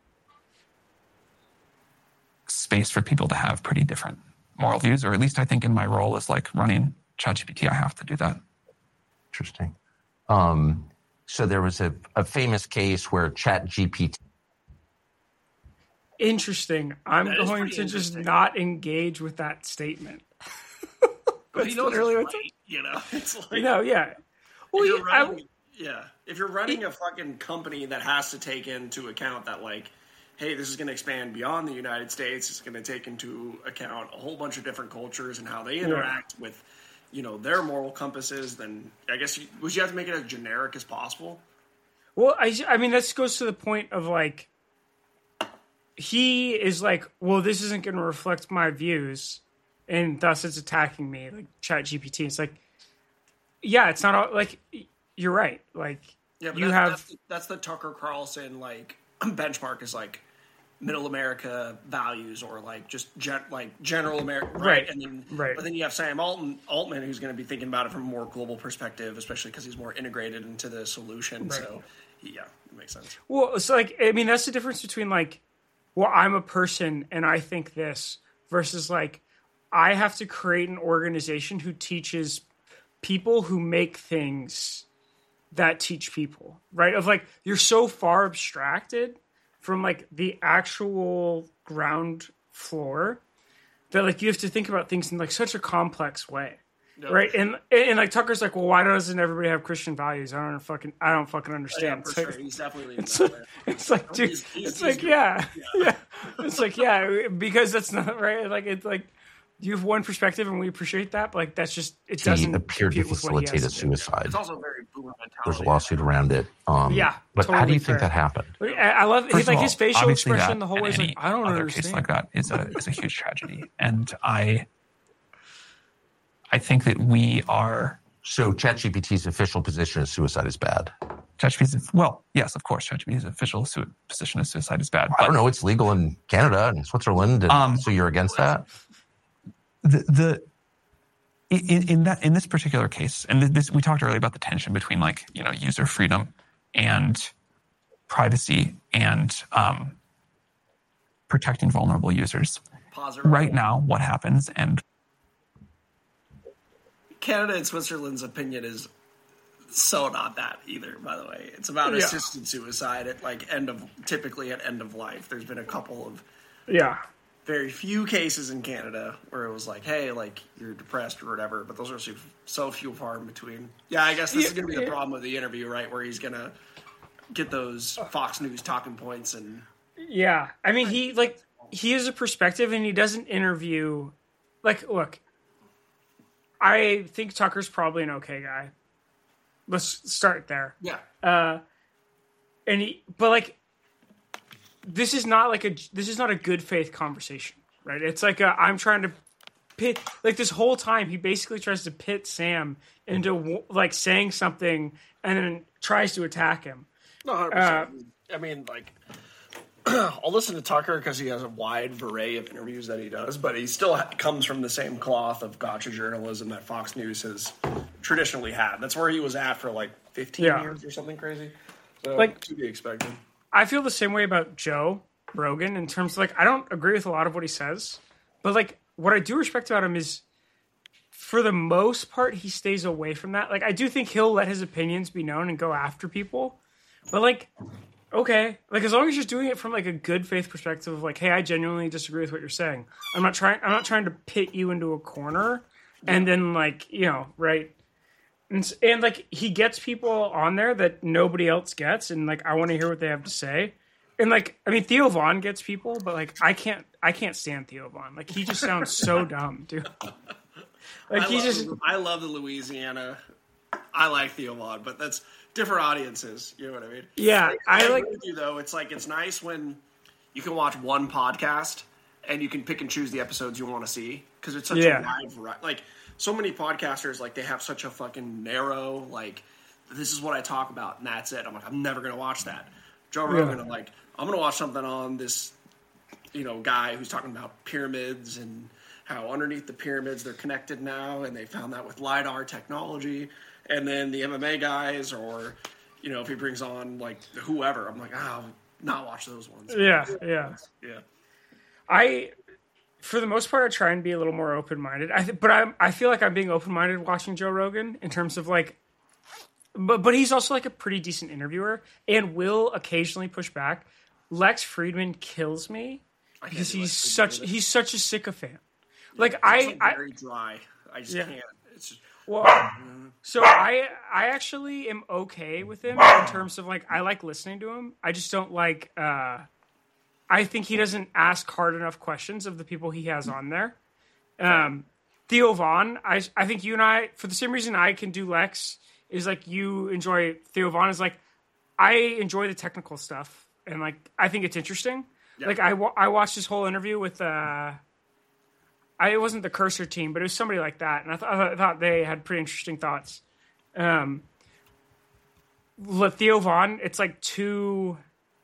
space for people to have pretty different moral views, or at least I think in my role as like running ChatGPT, I have to do that. Interesting. Um, so there was a, a famous case where ChatGPT. Interesting. I'm That is going pretty to just interesting. not engage with that statement. But you know, it's literally right, what's- you know, it's like No, yeah. Well, if yeah, you're I- running, yeah, if you're running a fucking company that has to take into account that, like, hey, this is going to expand beyond the United States, it's going to take into account a whole bunch of different cultures and how they interact with, you know, their moral compasses, then I guess you, would you have to make it as generic as possible? Well, I, I mean, this goes to the point of like, he is like, well, this isn't going to reflect my views, and thus it's attacking me, like ChatGPT. It's like, yeah, it's not all, like, you're right. Like, Yeah, but you that, have, that's, the- that's the Tucker Carlson like benchmark is like middle America values or like just gen, like general America, right? Right, And then, right. But then you have Sam Altman, Altman who's going to be thinking about it from a more global perspective, especially because he's more integrated into the solution. Right. So, yeah, it makes sense. well, it's like, I mean, that's the difference between like, well, I'm a person and I think this versus like, I have to create an organization who teaches people who make things that teach people, right? Of like, you're so far abstracted from like the actual ground floor that like you have to think about things in like such a complex way. No. Right. And, and like Tucker's like, well, why doesn't everybody have Christian values? I don't fucking, I don't fucking Yeah, understand. for It's like- sure. He's definitely leaving it's that like, there. it's like, dude, He's- he's- it's he's like, good. yeah, yeah, it's like, yeah, because that's not right. Like, it's like, you have one perspective, and we appreciate that. But like that's just it He doesn't appeared to compute with what he facilitate a has to do. suicide. It's also very boomer mentality. There's a lawsuit around it. Um, Yeah, but how do totally you think fair. that happened? I, I love First his, like of all, his facial obviously expression that the whole way. and Is like any I don't other understand. case like that is a is a huge tragedy, and I I think that we are. So ChatGPT's official position is suicide is bad. ChatGPT's well, yes, of course, ChatGPT's official su- position is suicide is bad. I don't know. It's legal in Canada and Switzerland, and Um, so you're against that? The the in, in that in this particular case, and this we talked earlier about the tension between like you know user freedom and privacy and um, protecting vulnerable users. Positive. Right now, what happens and Canada and Switzerland's opinion is so not that either, by the way. It's about Yeah. assisted suicide at like end of typically at end of life. There's been a couple of Yeah, very few cases in Canada where it was like, hey, like you're depressed or whatever, but those are so, so few far in between. Yeah, I guess this is going to be the problem with the interview, right? Where he's going to get those Fox News talking points and yeah. I mean, he like he has a perspective, and he doesn't interview. Like, look, I think Tucker's probably an okay guy. Let's start there. yeah. Uh, and he, but like, this is not like a this is not a good faith conversation, right? It's like a, I'm trying to pit like this whole time he basically tries to pit Sam into like saying something and then tries to attack him. No, one hundred percent. I mean, like, I'll listen to Tucker because he has a wide array of interviews that he does, but he still ha- comes from the same cloth of gotcha journalism that Fox News has traditionally had. That's where he was at for like fifteen Yeah. years or something crazy. So, Like- to be expected. I feel the same way about Joe Rogan in terms of like I don't agree with a lot of what he says, but like what I do respect about him is for the most part he stays away from that. Like I do think he'll let his opinions be known and go after people, but like okay, like as long as you're doing it from like a good faith perspective of like, hey, I genuinely disagree with what you're saying. I'm not trying. I'm not trying to pit you into a corner, and then like you know, right? And, s- and like he gets people on there that nobody else gets, and like I want to hear what they have to say. And like I mean, Theo Vaughn gets people, but like I can't. I can't stand Theo Vaughn. Like he just sounds so dumb, dude. Like I he love, just. I love the Louisiana. I like Theo Vaughn, but that's different audiences. You know what I mean? Yeah, I I like. agree with you though. It's like it's nice when you can watch one podcast and you can pick and choose the episodes you want to see because it's such Yeah. a wide variety. Like so many podcasters, like they have such a fucking narrow like this is what I talk about and that's it. I'm like I'm never gonna watch that. Joe Rogan, I'm like I'm gonna watch something on this, you know, guy who's talking about pyramids and how underneath the pyramids they're connected now and they found that with LiDAR technology. And then the M M A guys, or you know, if he brings on like whoever, I'm like, oh, not watch those ones. Yeah, yeah. Yeah. I, for the most part, I try and be a little more open minded. I th- but I I feel like I'm being open minded watching Joe Rogan in terms of like, but but he's also like a pretty decent interviewer and will occasionally push back. Lex Friedman kills me I can't because do he's Lex such Friedman. he's such a sycophant. Like It's I, also I very dry. I just Yeah. can't. It's just, well, so I I actually am okay with him in terms of like I like listening to him. I just don't like. uh I think he doesn't ask hard enough questions of the people he has on there. Um, Theo Vaughn, I I think you and I, for the same reason I can do Lex, is like you enjoy Theo Vaughn is like I enjoy the technical stuff and like I think it's interesting. Yeah. Like I wa- I watched this whole interview with uh, I it wasn't the Cursor team, but it was somebody like that, and I, th- I thought they had pretty interesting thoughts. Um, Le- Theo Vaughn, it's like too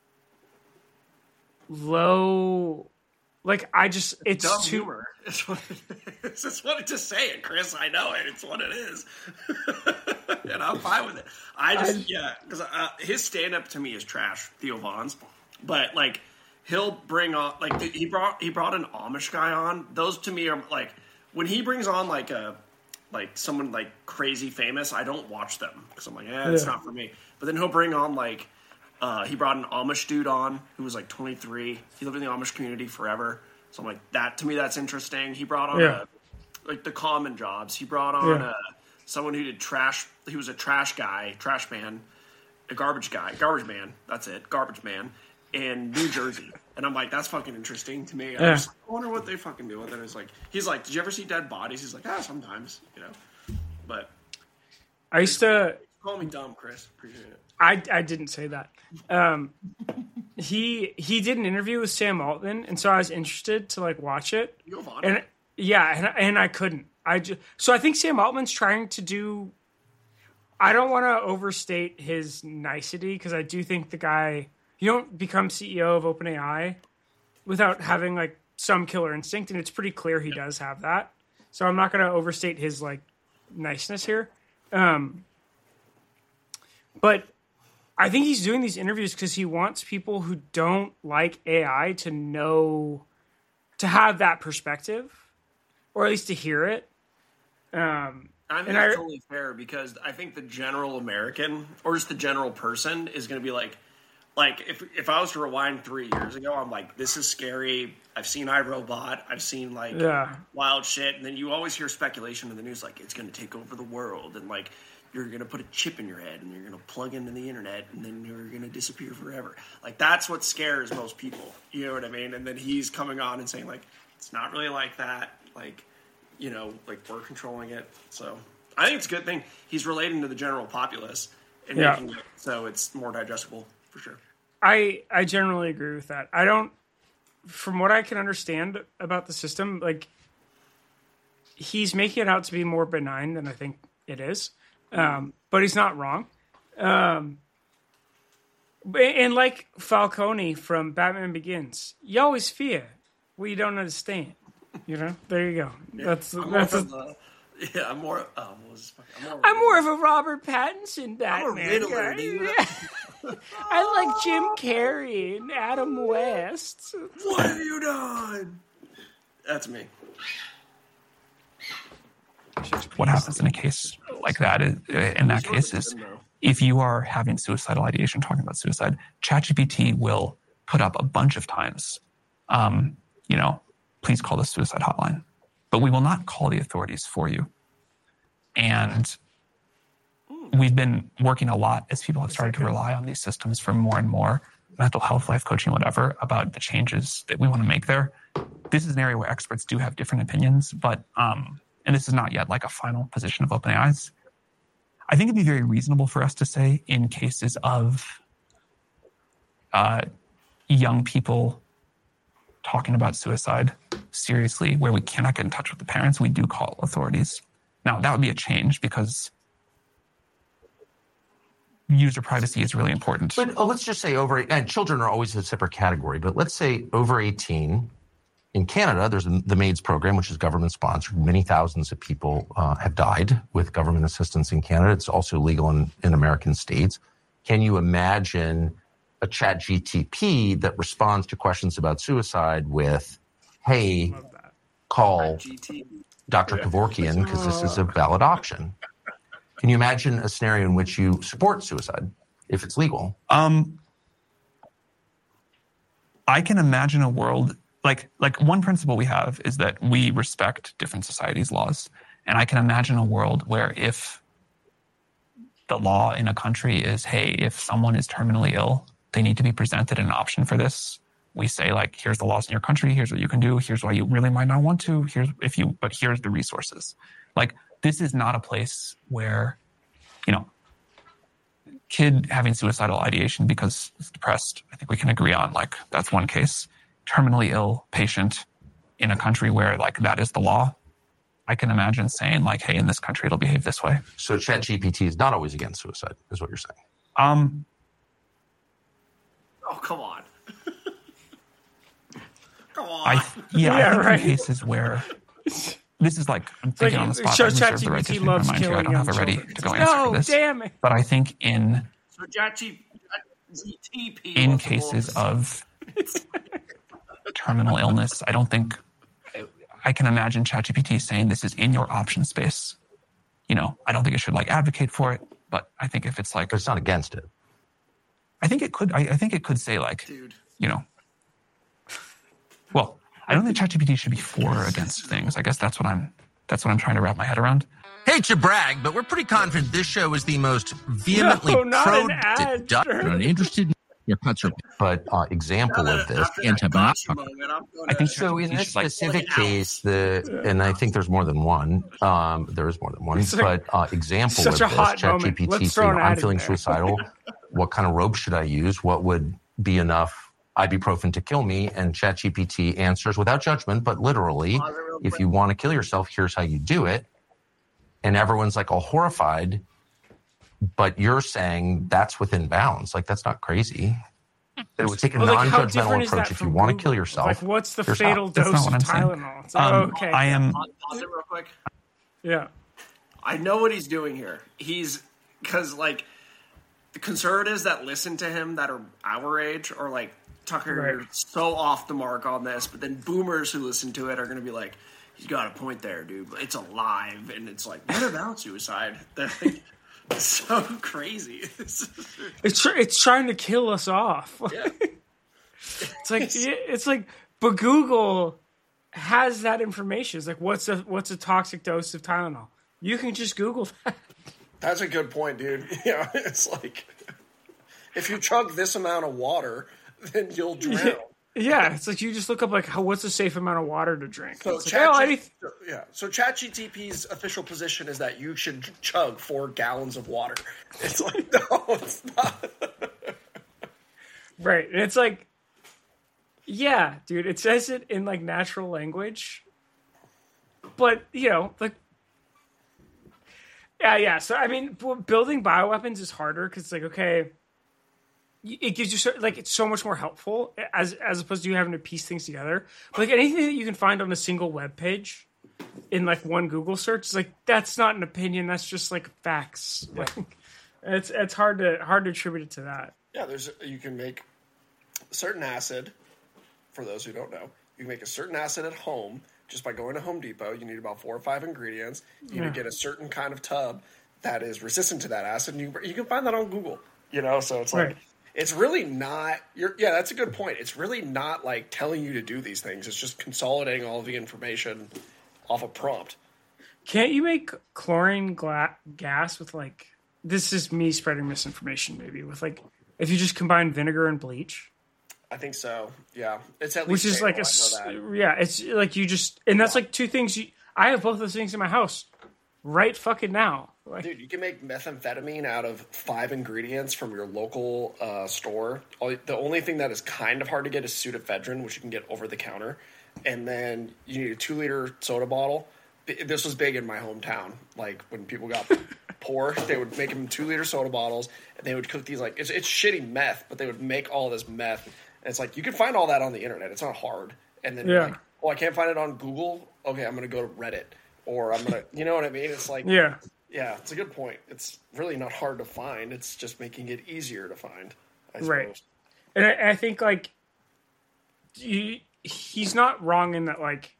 low. Like I just, it's dumb too. humor. It's what it is. It's what just say it, Chris. I know it. It's what it is, and I'm fine with it. I just I- yeah, because uh, his stand up to me is trash. Theo Vaughn's, but like he'll bring on like he brought he brought an Amish guy on. Those to me are like when he brings on like a like someone like crazy famous. I don't watch them because I'm like, eh, it's Yeah. not for me. But then he'll bring on like. Uh, he brought an Amish dude on who was like twenty-three. He lived in the Amish community forever. So I'm like, that to me, that's interesting. He brought on Yeah. a, like the common jobs. He brought on Yeah. a, someone who did trash. He was a trash guy, trash man, a garbage guy, garbage man. That's it, garbage man in New Jersey. And I'm like, that's fucking interesting to me. I, Yeah. just, I wonder what they fucking do with it. It's like, he's like, did you ever see dead bodies? He's like, ah, sometimes, you know. But I used to. call me dumb, Chris. Appreciate it. I, I didn't say that. Um, he he did an interview with Sam Altman, and so I was interested to like watch it. You have on And it. yeah, and, and I couldn't. I just, so I think Sam Altman's trying to do. I don't want to overstate his nicety because I do think the guy. You don't become C E O of OpenAI without having like some killer instinct, and it's pretty clear he does have that. So I'm not going to overstate his like niceness here. Um, but I think he's doing these interviews because he wants people who don't like A I to know, to have that perspective, or at least to hear it. Um, I think and that's I- totally fair because I think the general American or just the general person is going to be like, like if if I was to rewind three years ago, I'm like, this is scary. I've seen iRobot. I've seen like Yeah. wild shit, and then you always hear speculation in the news like it's going to take over the world, and like you're going to put a chip in your head, and you're going to plug into the internet, and then you're going to disappear forever. Like that's what scares most people. You know what I mean? And then he's coming on and saying like, it's not really like that. Like, you know, like we're controlling it. So I think it's a good thing he's relating to the general populace and Yeah. making it so it's more digestible for sure. I I generally agree with that. I don't, from what I can understand about the system, like he's making it out to be more benign than I think it is, um, but he's not wrong. Um, and like Falcone from Batman Begins, you always fear what you don't understand. You know, there you go. That's I'm that's. more A, of a, yeah, I'm more. Oh, what was this fucking, I'm more. I'm more of a Robert Pattinson Batman. Riddler, guy. dude. I like Jim Carrey and Adam West. What have you done? That's me. What happens in a case like that is, in that case is if you are having suicidal ideation, talking about suicide, ChatGPT will put up a bunch of times, um, you know, please call the suicide hotline. But we will not call the authorities for you. And we've been working a lot as people have started to rely on these systems for more and more mental health, life coaching, whatever, about the changes that we want to make there. This is an area where experts do have different opinions, but, um, and this is not yet like a final position of OpenAI's. I think it'd be very reasonable for us to say in cases of uh, young people talking about suicide seriously, where we cannot get in touch with the parents, we do call authorities. Now, that would be a change because user privacy is really important. But oh, let's just say over, and children are always a separate category, but let's say over eighteen. In Canada, there's the MAIDS program, which is government sponsored. Many thousands of people uh, have died with government assistance in Canada. It's also legal in, in American states. Can you imagine a chat G T P that responds to questions about suicide with, hey, call G T. Doctor Kevorkian because this is a valid option? Can you imagine a scenario in which you support suicide if it's legal? Um, I can imagine a world like like one principle we have is that we respect different societies' laws, and I can imagine a world where if the law in a country is, hey, if someone is terminally ill, they need to be presented an option for this. We say like, here's the laws in your country, here's what you can do, here's why you really might not want to, here's if you, but here's the resources. Like this is not a place where, you know, kid having suicidal ideation because it's depressed. I think we can agree on like that's one case. Terminally ill patient in a country where like that is the law. I can imagine saying like, hey, in this country it'll behave this way. So ChatGPT is not always against suicide, is what you're saying. Um, Oh, come on. Come on. I yeah, Yeah, I think right. in cases where this is like I'm thinking like, on the spot. so I reserve the right to ChatGPT speak my loves mind here. I killing don't have young it ready children. to go answer No, for this. damn it. But I think in So ChatGPT in cases of terminal illness, I don't think I can imagine ChatGPT saying this is in your option space. You know, I don't think it should like advocate for it, but I think if it's like, But it's not against it. I think it could, I, I think it could say like, dude. you know, well, I don't think ChatGPT should be for or against things. I guess that's what I'm, that's what I'm trying to wrap my head around. Hate to brag, but we're pretty confident this show is the most vehemently No, not pro. an ad, Not Stern. interested Your cuts are But uh, example of this. antibiotic. I think So in this She's like, specific case, the and I think there's more than one. Um, there is more than one. It's like but uh, example of such a this, hot moment. ChatGPT Let's throw saying, an "I'm ad in feeling there." suicidal. What kind of rope should I use? What would be enough ibuprofen to kill me?" And ChatGPT answers without judgment, but literally, if you want to kill yourself, here's how you do it. And everyone's like all horrified. But you're saying that's within bounds. Like, that's not crazy. It would take a Well, like, how non-judgmental different is that approach if you from want to Google? kill yourself. Like, what's the here's fatal how. That's dose not of what I'm saying. Tylenol? It's like, Um, oh, okay. I am. Pause it real quick. Yeah. I know what he's doing here. He's because like the conservatives that listen to him that are our age are like, Tucker, Right. you're so off the mark on this. But then boomers who listen to it are going to be like, he's got a point there, dude. It's alive, and it's like, what about suicide? Like, it's so crazy. It's tr- it's trying to kill us off. Yeah. It's like it's like, but Google has that information. It's like, what's a what's a toxic dose of Tylenol? You can just Google that. That's a good point, dude. Yeah, it's like if you chug this amount of water, then you'll drown. Yeah, it's like you just look up like how, what's a safe amount of water to drink. So, It's like, Chat oh, G- anyth- yeah. So ChatGPT's official position is that you should chug four gallons of water. It's like, no, it's not. right. And it's like, yeah, dude, it says it in like natural language, but you know, like, yeah, yeah. So I mean, b- building bioweapons is harder because it's like, okay, y- it gives you so, like it's so much more helpful as as opposed to you having to piece things together. But like anything that you can find on a single web page in like one Google search is like that's not an opinion. That's just like facts. Like, it's it's hard to hard to attribute it to that. Yeah, there's you can make a certain acid. For those who don't know, you can make a certain acid at home just by going to Home Depot. You need about four or five ingredients. You Yeah. need to get a certain kind of tub that is resistant to that acid. And you you can find that on Google. You know, so it's like Right. it's really not. You're, yeah, that's a good point. It's really not like telling you to do these things. It's just consolidating all of the information off a prompt. Can't you make chlorine gla- gas with like? This is me spreading misinformation. Maybe with like if you just combine vinegar and bleach. I think so. Yeah, it's at Which least is like a stable, s- I know that. yeah, it's like you just and that's like two things. You, I have both those things in my house right fucking now. Like, Dude, you can make methamphetamine out of five ingredients from your local uh, store. All, the only thing that is kind of hard to get is pseudoephedrine, which you can get over the counter. And then you need a two liter soda bottle. B- This was big in my hometown. Like when people got poor, they would make them two liter soda bottles, and they would cook these like it's, it's shitty meth, but they would make all this meth. And it's like you can find all that on the internet. It's not hard. And then you're Yeah. like, oh, I can't find it on Google. Okay, I'm gonna go to Reddit, or I'm gonna, you know what I mean? It's like yeah, yeah, it's a good point. It's really not hard to find. It's just making it easier to find. I suppose. right. And I, I think like you, he's not wrong in that. Like,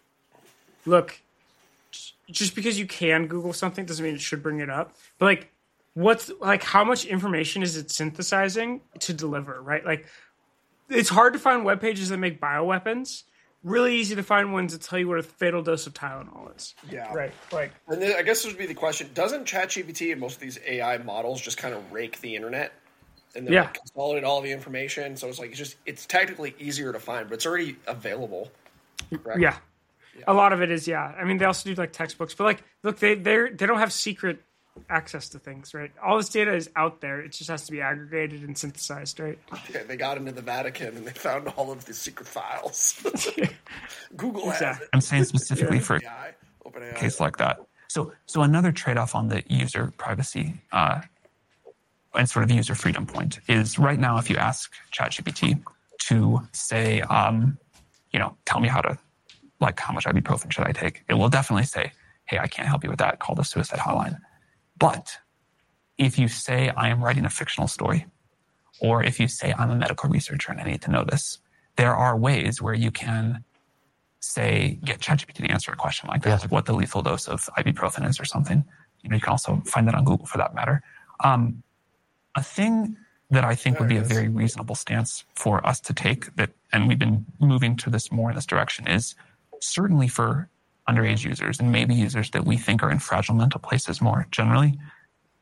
look, just because you can Google something doesn't mean it should bring it up. But like, what's like how much information is it synthesizing to deliver? Right, like. It's hard to find web pages that make bioweapons. Really easy to find ones that tell you what a fatal dose of Tylenol is. Yeah. Right. Like, And then I guess this would be the question: doesn't ChatGPT and most of these A I models just kind of rake the internet and then Yeah. like, consolidate all the information? So it's like it's just it's technically easier to find, but it's already available. Correct? yeah. A lot of it is, yeah. I mean, they also do like textbooks, but like, look, they they they don't have secret access to things, right? All this data is out there. It just has to be aggregated and synthesized, right? Yeah, they got into the Vatican and they found all of the secret files. Google has Exactly. it. I'm saying specifically for A I, OpenAI. a case like that. So, so another trade-off on the user privacy uh, and sort of user freedom point is right now, if you ask ChatGPT to say, um, you know, tell me how to, like, how much ibuprofen should I take? It will definitely say, hey, I can't help you with that. Call the suicide hotline. But if you say, I am writing a fictional story, or if you say, I'm a medical researcher and I need to know this, there are ways where you can say, get ChatGPT to answer a question like that, Yes. like what the lethal dose of ibuprofen is or something. You know, you can also find that on Google for that matter. Um, a thing that I think would be a very reasonable stance for us to take that, and we've been moving to this more in this direction, is certainly for underage users and maybe users that we think are in fragile mental places more generally,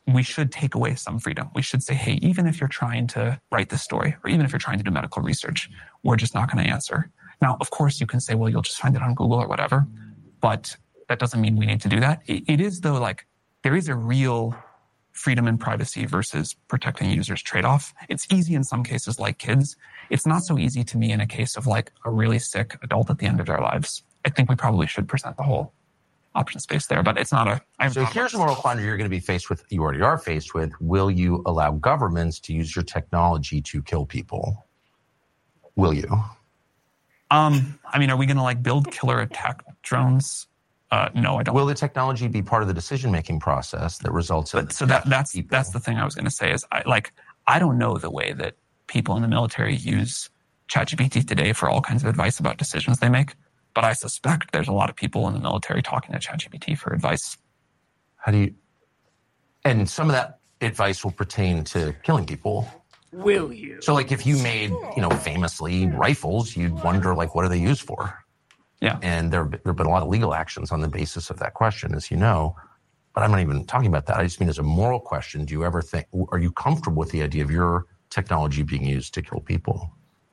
we should take away some freedom. We should say, hey, even if you're trying to write this story, or even if you're trying to do medical research, we're just not going to answer. Now, of course, you can say, well, you'll just find it on Google or whatever, but that doesn't mean we need to do that. It, it is, though, like, there is a real freedom and privacy versus protecting users trade-off. It's easy in some cases, like kids. It's not so easy to me in a case of, like, a really sick adult at the end of their lives. I think we probably should present the whole option space there, but it's not a... I so here's a moral quandary you're going to be faced with, you already are faced with. Will you allow governments to use your technology to kill people? Will you? Um, I mean, are we going to, like, build killer attack drones? Uh, no, I don't. Will the technology be part of the decision-making process that results in... But, so that, that's people? that's the thing I was going to say is, I like, I don't know the way that people in the military use ChatGPT today for all kinds of advice about decisions they make. But I suspect there's a lot of people in the military talking to ChatGPT for advice. How do you... And some of that advice will pertain to killing people. Will you? So, like, if you made, you know, famously rifles, you'd wonder, like, what are they used for? Yeah. And there, there have been a lot of legal actions on the basis of that question, as you know. But I'm not even talking about that. I just mean as a moral question, do you ever think... Are you comfortable with the idea of your technology being used to kill people?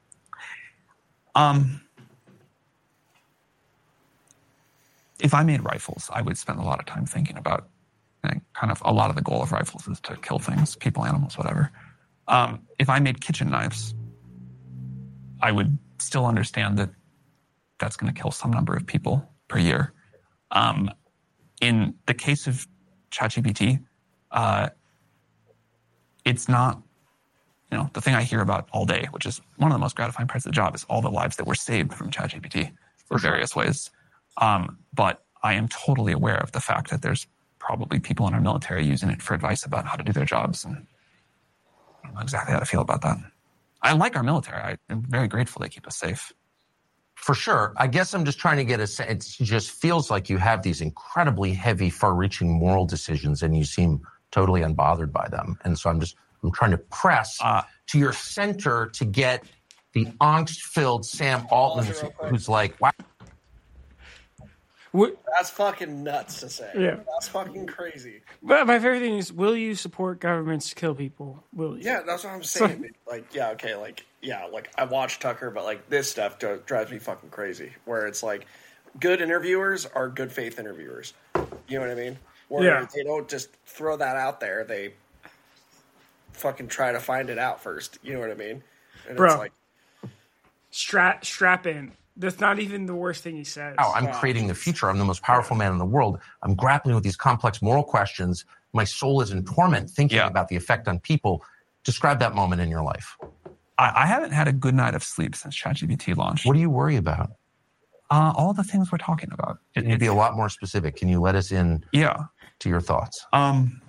Um... If I made rifles, I would spend a lot of time thinking about, you know, kind of a lot of the goal of rifles is to kill things, people, animals, whatever. Um, if I made kitchen knives, I would still understand that that's going to kill some number of people per year. Um, in the case of ChatGPT, uh, it's not, you know, the thing I hear about all day, which is one of the most gratifying parts of the job, is all the lives that were saved from ChatGPT for various ways. Um, but I am totally aware of the fact that there's probably people in our military using it for advice about how to do their jobs. And I don't know exactly how to feel about that. I like our military. I am very grateful they keep us safe. For sure. I guess I'm just trying to get a sense. It just feels like you have these incredibly heavy, far-reaching moral decisions, and you seem totally unbothered by them. And so I'm just I'm trying to press uh, to your center to get the angst-filled Sam Altman, who's like, wow. What? That's fucking nuts to say. Yeah. That's fucking crazy. But my favorite thing is, will you support governments to kill people? Will you? Yeah, that's what I'm saying. So, like, yeah, okay, like, yeah, like, I watch Tucker, but, like, this stuff drives me fucking crazy. Where it's like, good interviewers are good faith interviewers. You know what I mean? Where yeah. they don't just throw that out there. They fucking try to find it out first. You know what I mean? And Bro, it's like, strap, strap in. That's not even the worst thing he says. Oh, I'm creating the future. I'm the most powerful man in the world. I'm grappling with these complex moral questions. My soul is in torment thinking yeah. about the effect on people. Describe that moment in your life. I, I haven't had a good night of sleep since ChatGPT launched. What do you worry about? Uh, all the things we're talking about. Can you be a lot more specific? Can you let us in yeah. to your thoughts? Um,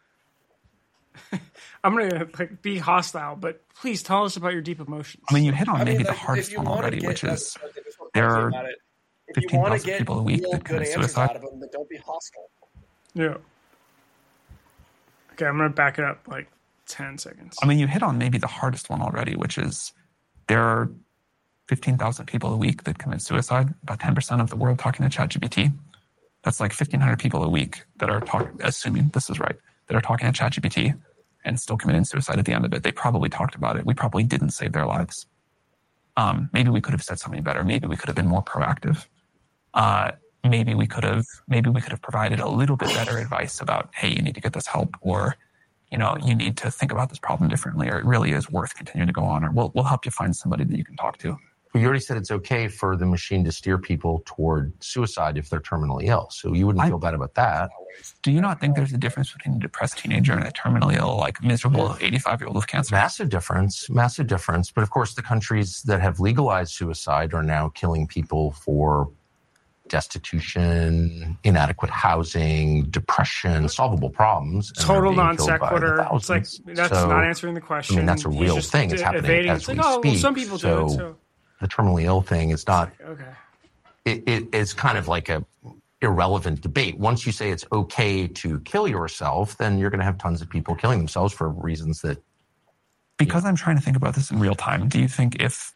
I'm going to like, be hostile, but please tell us about your deep emotions. I mean, you hit on I maybe mean, the like, hardest one already, get, which is uh, there are fifteen thousand get people a week that commit suicide. Out of them, then don't be hostile. Yeah. Okay, I'm going to back it up like ten seconds. I mean, you hit on maybe the hardest one already, which is there are fifteen thousand people a week that commit suicide, about ten percent of the world talking to ChatGPT. That's like fifteen hundred people a week that are talking, assuming this is right, that are talking to ChatGPT and still committing suicide at the end of it. They probably talked about it. We probably didn't save their lives. Um, maybe we could have said something better. Maybe we could have been more proactive. Uh, maybe we could have, maybe we could have provided a little bit better advice about, hey, you need to get this help, or, you know, you need to think about this problem differently, or it really is worth continuing to go on, or we'll, we'll help you find somebody that you can talk to. Well, you already said it's okay for the machine to steer people toward suicide if they're terminally ill. So you wouldn't I, feel bad about that. Do you not think there's a difference between a depressed teenager and a terminally ill, like miserable eighty-five-year-old with cancer? Massive difference, massive difference. But of course, the countries that have legalized suicide are now killing people for destitution, inadequate housing, depression, solvable problems. Total non sequitur. It's like, that's so, not answering the question. I mean, that's a real thing. It's happening evading. as it's we like, oh, speak. Well, some people so do it, so. The terminally ill thing is not, okay. it, it, it's kind of like a irrelevant debate. Once you say it's okay to kill yourself, then you're going to have tons of people killing themselves for reasons that... Because I'm trying to think about this in real time, do you think if...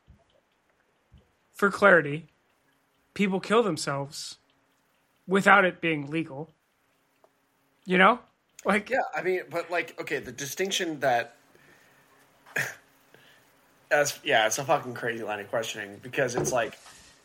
For clarity, people kill themselves without it being legal. You know? Like, yeah, I mean, but like, okay, the distinction that, that's yeah, it's a fucking crazy line of questioning because it's like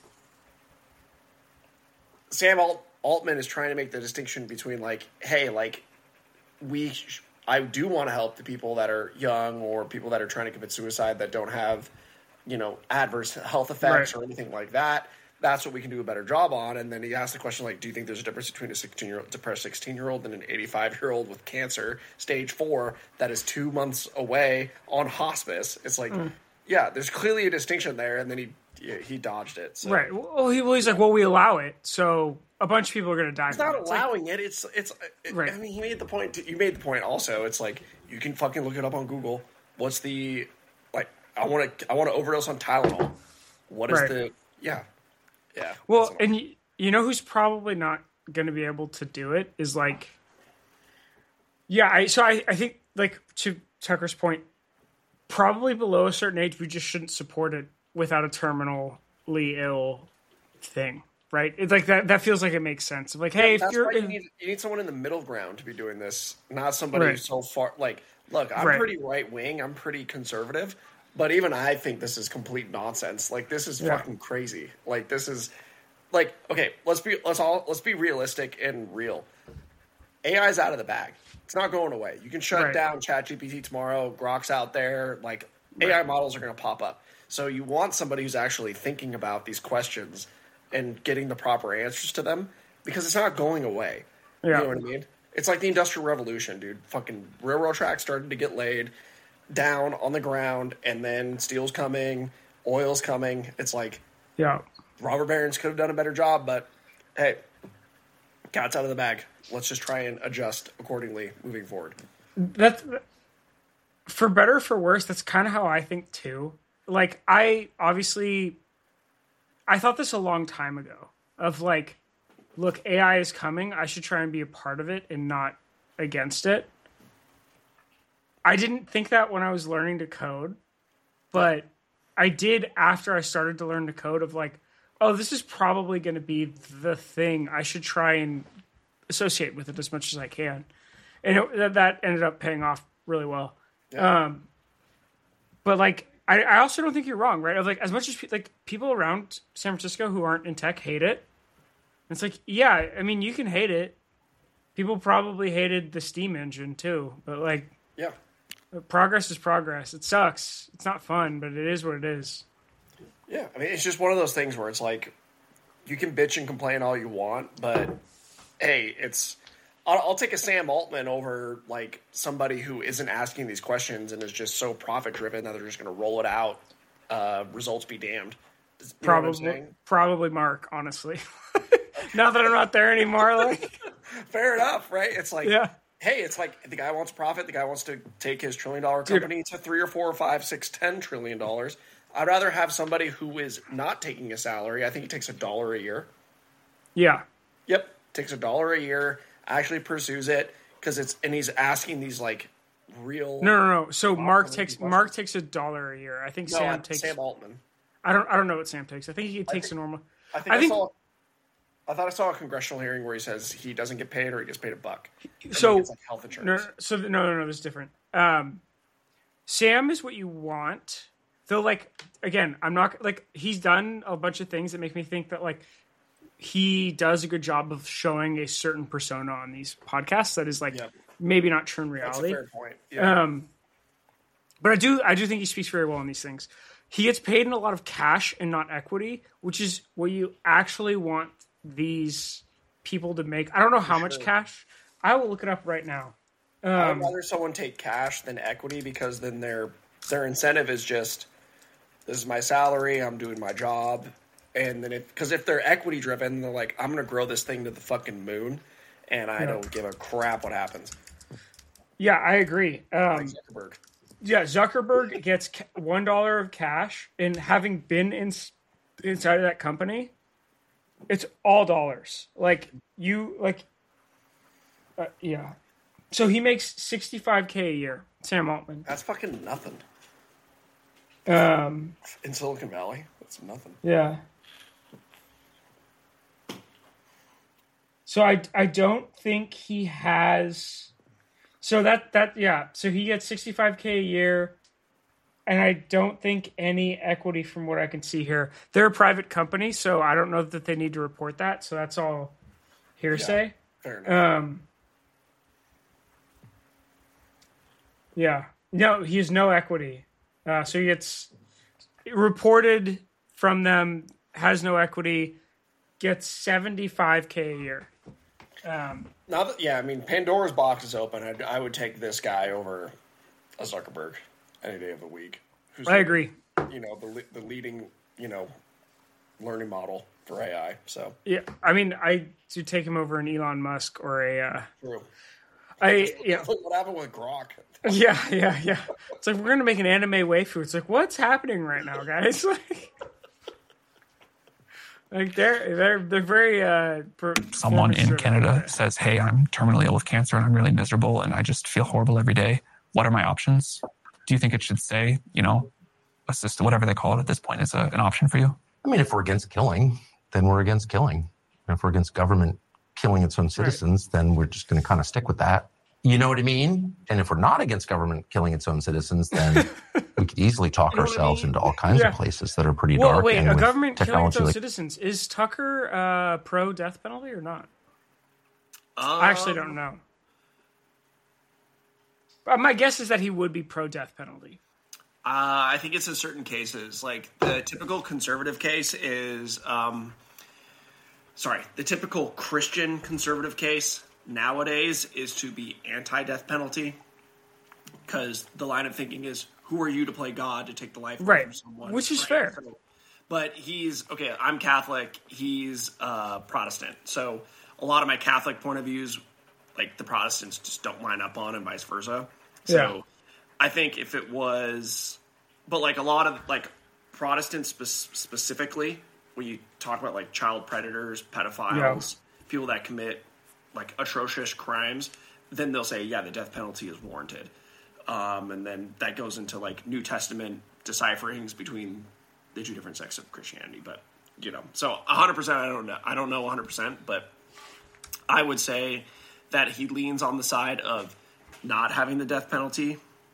Sam Alt- Altman is trying to make the distinction between like, hey, like we, sh- I do want to help the people that are young or people that are trying to commit suicide that don't have, you know, adverse health effects Right. or anything like that. That's what we can do a better job on. And then he asked the question, like, do you think there's a difference between a sixteen-year-old depressed sixteen-year-old and an eighty-five-year-old with cancer, stage four, that is two months away on hospice? It's like, mm. yeah, there's clearly a distinction there. And then he he dodged it. So. Right. Well, he, well, he's like, well, we allow it, so a bunch of people are going to die. He's not it. allowing like, it. It's it's. It, right. I mean, he made the point. You made the point. Also, it's like you can fucking look it up on Google. What's the like? I want to I want to overdose on Tylenol. What is right. the yeah. Yeah. Well, and you, you know who's probably not going to be able to do it is like, yeah. I so I, I think like to Tucker's point, probably below a certain age, we just shouldn't support it without a terminally ill thing, right? It's like that. That feels like it makes sense. Like, hey, yeah, if you're you in, need, you need someone in the middle ground to be doing this, not somebody right. who's so far. Like, look, I'm right. pretty right wing. I'm pretty conservative. But even I think this is complete nonsense. Like, this is yeah. fucking crazy. Like, this is like, okay, let's be let's all let's be realistic and real. A I's out of the bag. It's not going away. You can shut right. down ChatGPT tomorrow. Grok's out there. Like, right. A I models are going to pop up. So you want somebody who's actually thinking about these questions and getting the proper answers to them because it's not going away. Yeah. You know what I mean? It's like the Industrial Revolution, dude. Fucking railroad tracks started to get laid down on the ground, and then steel's coming, oil's coming. It's like, yeah, Robert Barons could have done a better job, but hey, cat's out of the bag. Let's just try and adjust accordingly moving forward. That's for better or for worse. That's kind of how I think too. Like, I obviously, I thought this a long time ago of like, look, A I is coming. I should try and be a part of it and not against it. I didn't think that when I was learning to code, but I did after I started to learn to code of like, oh, this is probably going to be the thing. I should try and associate with it as much as I can. And it, that ended up paying off really well. Yeah. Um, but like, I, I also don't think you're wrong, right? Of like, as much as like people around San Francisco who aren't in tech hate it, it's like, yeah, I mean, you can hate it. People probably hated the Steam engine too, but like, yeah. Progress is progress. It sucks. It's not fun, but it is what it is. Yeah, I mean, it's just one of those things where it's like, you can bitch and complain all you want, but hey, it's I'll, I'll take a Sam Altman over like somebody who isn't asking these questions and is just so profit driven that they're just going to roll it out. Uh, results be damned. You probably, probably Mark. Honestly, now that I'm not there anymore, like fair enough, right? It's like, yeah. Hey, it's like the guy wants profit. The guy wants to take his trillion dollar company Dude. to three or four or five, six, ten trillion dollars. I'd rather have somebody who is not taking a salary. I think he takes a dollar a year. Yeah. Yep. Takes a dollar a year, actually pursues it because it's, and he's asking these like real. No, no, no. So Mark takes, questions. Mark takes a dollar a year. I think no, Sam I'm, takes. Sam Altman. I don't, I don't know what Sam takes. I think he takes think, a normal. I think I, I think. Saw, I thought I saw a congressional hearing where he says he doesn't get paid or he gets paid a buck. So like health insurance. No, so no, no, no, this is different. Um, Sam is what you want. Though, like again, I'm not like he's done a bunch of things that make me think that like he does a good job of showing a certain persona on these podcasts that is like yep. maybe not true in reality. That's a fair point. Yeah. Um, but I do, I do think he speaks very well on these things. He gets paid in a lot of cash and not equity, which is what you actually want these people to make. I don't know how sure. much cash. I will look it up right now. Um, I would rather someone take cash than equity because then their their incentive is just this is my salary. I'm doing my job, and then if because if they're equity driven, they're like I'm going to grow this thing to the fucking moon, and I yeah. don't give a crap what happens. Yeah, I agree. Um, like Zuckerberg. Yeah, Zuckerberg gets one dollar of cash, and having been in, inside of that company. It's all dollars. Like you, like, uh, yeah. So he makes sixty-five K a year. Sam Altman. That's fucking nothing. Um, in Silicon Valley, that's nothing. Yeah. So I, I don't think he has. So that that yeah. So he gets sixty-five K a year, and I don't think any equity from what I can see here. They're a private company, so I don't know that they need to report that. So that's all hearsay. Yeah, fair enough. Um, yeah. No, he has no equity. Uh, so he gets reported from them, has no equity, gets seventy-five K a year. Um, Now that, yeah, I mean, Pandora's box is open. I'd, I would take this guy over a Zuckerberg any day of the week. Who's I agree. You know, the le- the leading, you know, learning model for A I. So Yeah, I mean, I to take him over an Elon Musk or a. Uh, true. I yeah. Look what happened with Grok. Yeah, yeah, yeah. It's like we're gonna make an anime waifu. It's like, what's happening right now, guys? Like, like they're they're they're very. Uh, per- Someone in performance-driven. Canada says, "Hey, I'm terminally ill with cancer and I'm really miserable and I just feel horrible every day. What are my options?" Do you think it should say, you know, assist, whatever they call it at this point, is a, an option for you? I mean, if we're against killing, then we're against killing. And if we're against government killing its own citizens, right. then we're just going to kind of stick with that. You know what I mean? And if we're not against government killing its own citizens, then we could easily talk You know ourselves I mean? into all kinds Yeah. of places that are pretty Well, dark. wait, and a with government killing its technology own like, citizens. Is Tucker uh, pro death penalty or not? Um, I actually don't know. Uh, my guess is that he would be pro death penalty. Uh, I think it's in certain cases. Like the typical conservative case is, um, sorry, the typical Christian conservative case nowadays is to be anti-death penalty, because the line of thinking is, who are you to play God to take the life Right, of someone? which is Right. fair. So- but he's, okay, I'm Catholic, he's uh, Protestant. So a lot of my Catholic point of views, like the Protestants just don't line up on, and vice versa. So Yeah. I think if it was, but like a lot of like Protestants spe- specifically, when you talk about like child predators, pedophiles, people that commit like atrocious crimes, then they'll say, yeah, the death penalty is warranted. Um, and then that goes into like New Testament decipherings between the two different sects of Christianity. But, you know, so one hundred percent, I don't know. I don't know one hundred percent, but I would say that he leans on the side of not having the death penalty,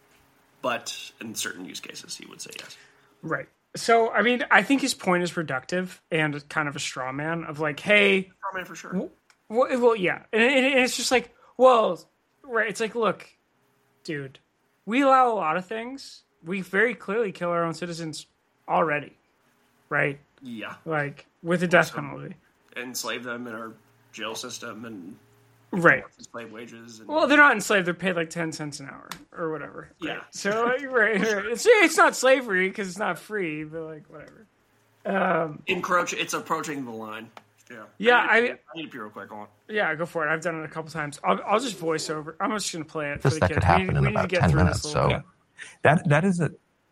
but in certain use cases, he would say yes. Right. So, I mean, I think his point is reductive and kind of a straw man of like, hey, Straw man for sure. well, well yeah. And, and it's just like, well, right. It's like, look, dude, we allow a lot of things. We very clearly kill our own citizens already, right? Yeah. Like, with the death penalty. Enslave them in our jail system and Right. slave wages. And, Well, they're not enslaved. They're paid like ten cents an hour or whatever. Yeah. Right. So, like, right, right. It's, it's not slavery because it's not free, but like, whatever. Um, encroach. It's approaching the line. Yeah. Yeah, I need, I- I need to pee real quick on. yeah, go for it. I've done it a couple times. I'll, I'll just voice over. I'm just going to play it This- for the that kids. could happen we need, in we need about to get ten through minutes, this a little so- bit. That that is a.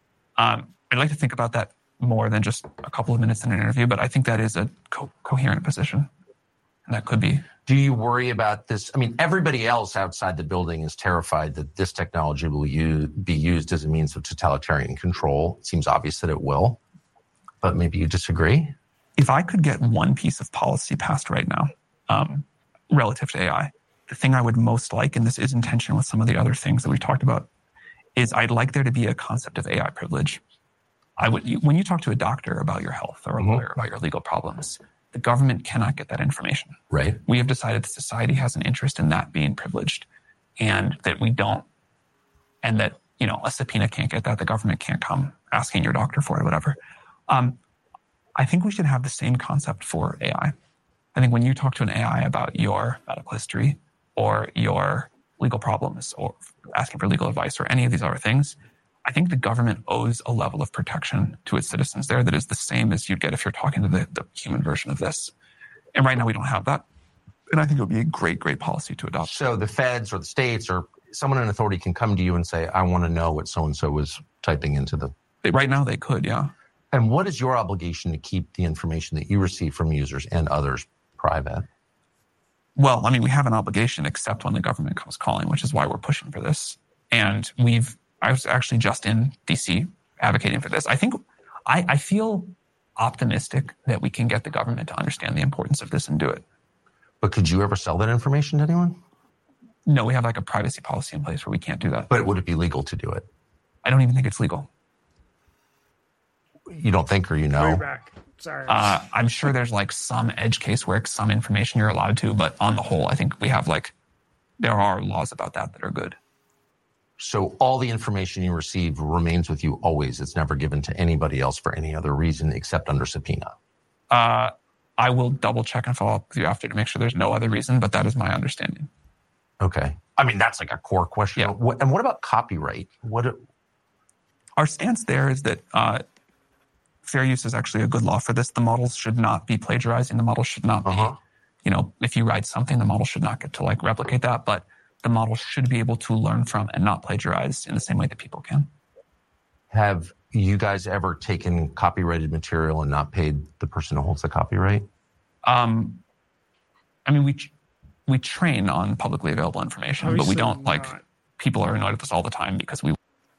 Um, I'd like to think about that more than just a couple of minutes in an interview, but I think that is a co- coherent position, and that could be. Do you worry about this? I mean, everybody else outside the building is terrified that this technology will use, be used as a means of totalitarian control. It seems obvious that it will, but maybe you disagree? If I could get one piece of policy passed right now, um, relative to A I, the thing I would most like, and this is in tension with some of the other things that we talked about, is I'd like there to be a concept of A I privilege. I would, you, when you talk to a doctor about your health or a Mhm. lawyer about your legal problems, the government cannot get that information. Right. We have decided that society has an interest in that being privileged, and that we don't, and that, you know, a subpoena can't get that. The government can't come asking your doctor for it, whatever. Um, I think we should have the same concept for A I. I think when you talk to an A I about your medical history or your legal problems or asking for legal advice or any of these other things, I think the government owes a level of protection to its citizens there that is the same as you'd get if you're talking to the, the human version of this. And right now we don't have that. And I think it would be a great, great policy to adopt. So the feds or the states or someone in authority can come to you and say, I want to know what so-and-so was typing into the... They, right now they could, yeah. And what is your obligation to keep the information that you receive from users and others private? Well, I mean, we have an obligation except when the government comes calling, which is why we're pushing for this. And we've, I was actually just in D C advocating for this. I think, I, I feel optimistic that we can get the government to understand the importance of this and do it. But could you ever sell that information to anyone? No, we have like a privacy policy in place where we can't do that. But would it be legal to do it? I don't even think it's legal. You don't think, or you Way know? back. Sorry. Uh, I'm sure there's like some edge case where some information you're allowed to, but on the whole, I think we have like, there are laws about that that are good. So all the information you receive remains with you always. It's never given to anybody else for any other reason except under subpoena. Uh, I will double check and follow up with you after to make sure there's no other reason, but that is my understanding. Okay. I mean, that's like a core question. Yeah. What, and what about copyright? What? Our stance there is that uh, fair use is actually a good law for this. The models should not be plagiarizing. The model should not be, Uh-huh. you know, if you write something, the model should not get to like replicate that, but the model should be able to learn from and not plagiarize in the same way that people can. Have you guys ever taken copyrighted material and not paid the person who holds the copyright? Um, I mean, we we train on publicly available information, Obviously but we don't like, not. people are annoyed with us all the time because we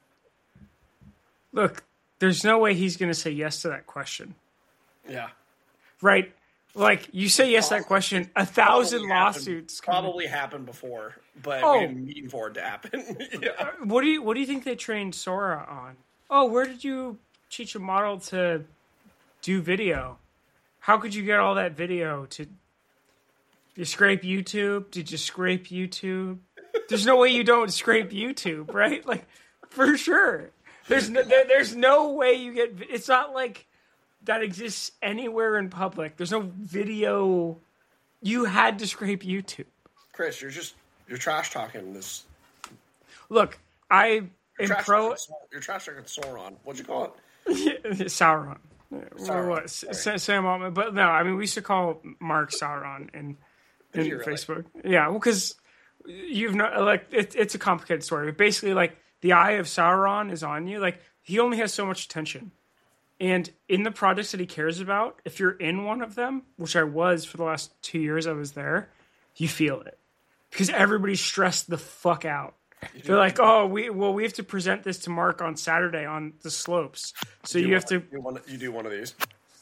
Look, there's no way he's going to say yes to that question. Yeah. Right? Like, you say yes to that question, a thousand Probably happened- lawsuits. come in. Probably happened before, but Oh. we didn't mean for it to happen. Yeah. What do you What do you think they trained Sora on? Oh, where did you teach a model to do video? How could you get all that video? To you scrape YouTube? Did you scrape YouTube? There's no way you don't scrape YouTube, right? Like, for sure. There's no, there, there's no way you get. It's not like that exists anywhere in public. There's no video. You had to scrape YouTube. Chris, you're just you're trash talking this. Look, I am Trash pro. talking Sau- you're trash talking Sauron. What'd you call it? Sauron. Sauron, Or what? sorry. Sa- Sam Altman. But no, I mean, we used to call Mark Sauron in, in you really? Facebook. Yeah, well, because you've not, like, it, it's a complicated story. But basically, like, the eye of Sauron is on you. Like, he only has so much attention. And in the projects that he cares about, if you're in one of them, which I was for the last two years I was there, you feel it. Because everybody's stressed the fuck out. They're like, oh, we well, we have to present this to Mark on Saturday on the slopes. So you, do have to. one, you, one, you do one of these.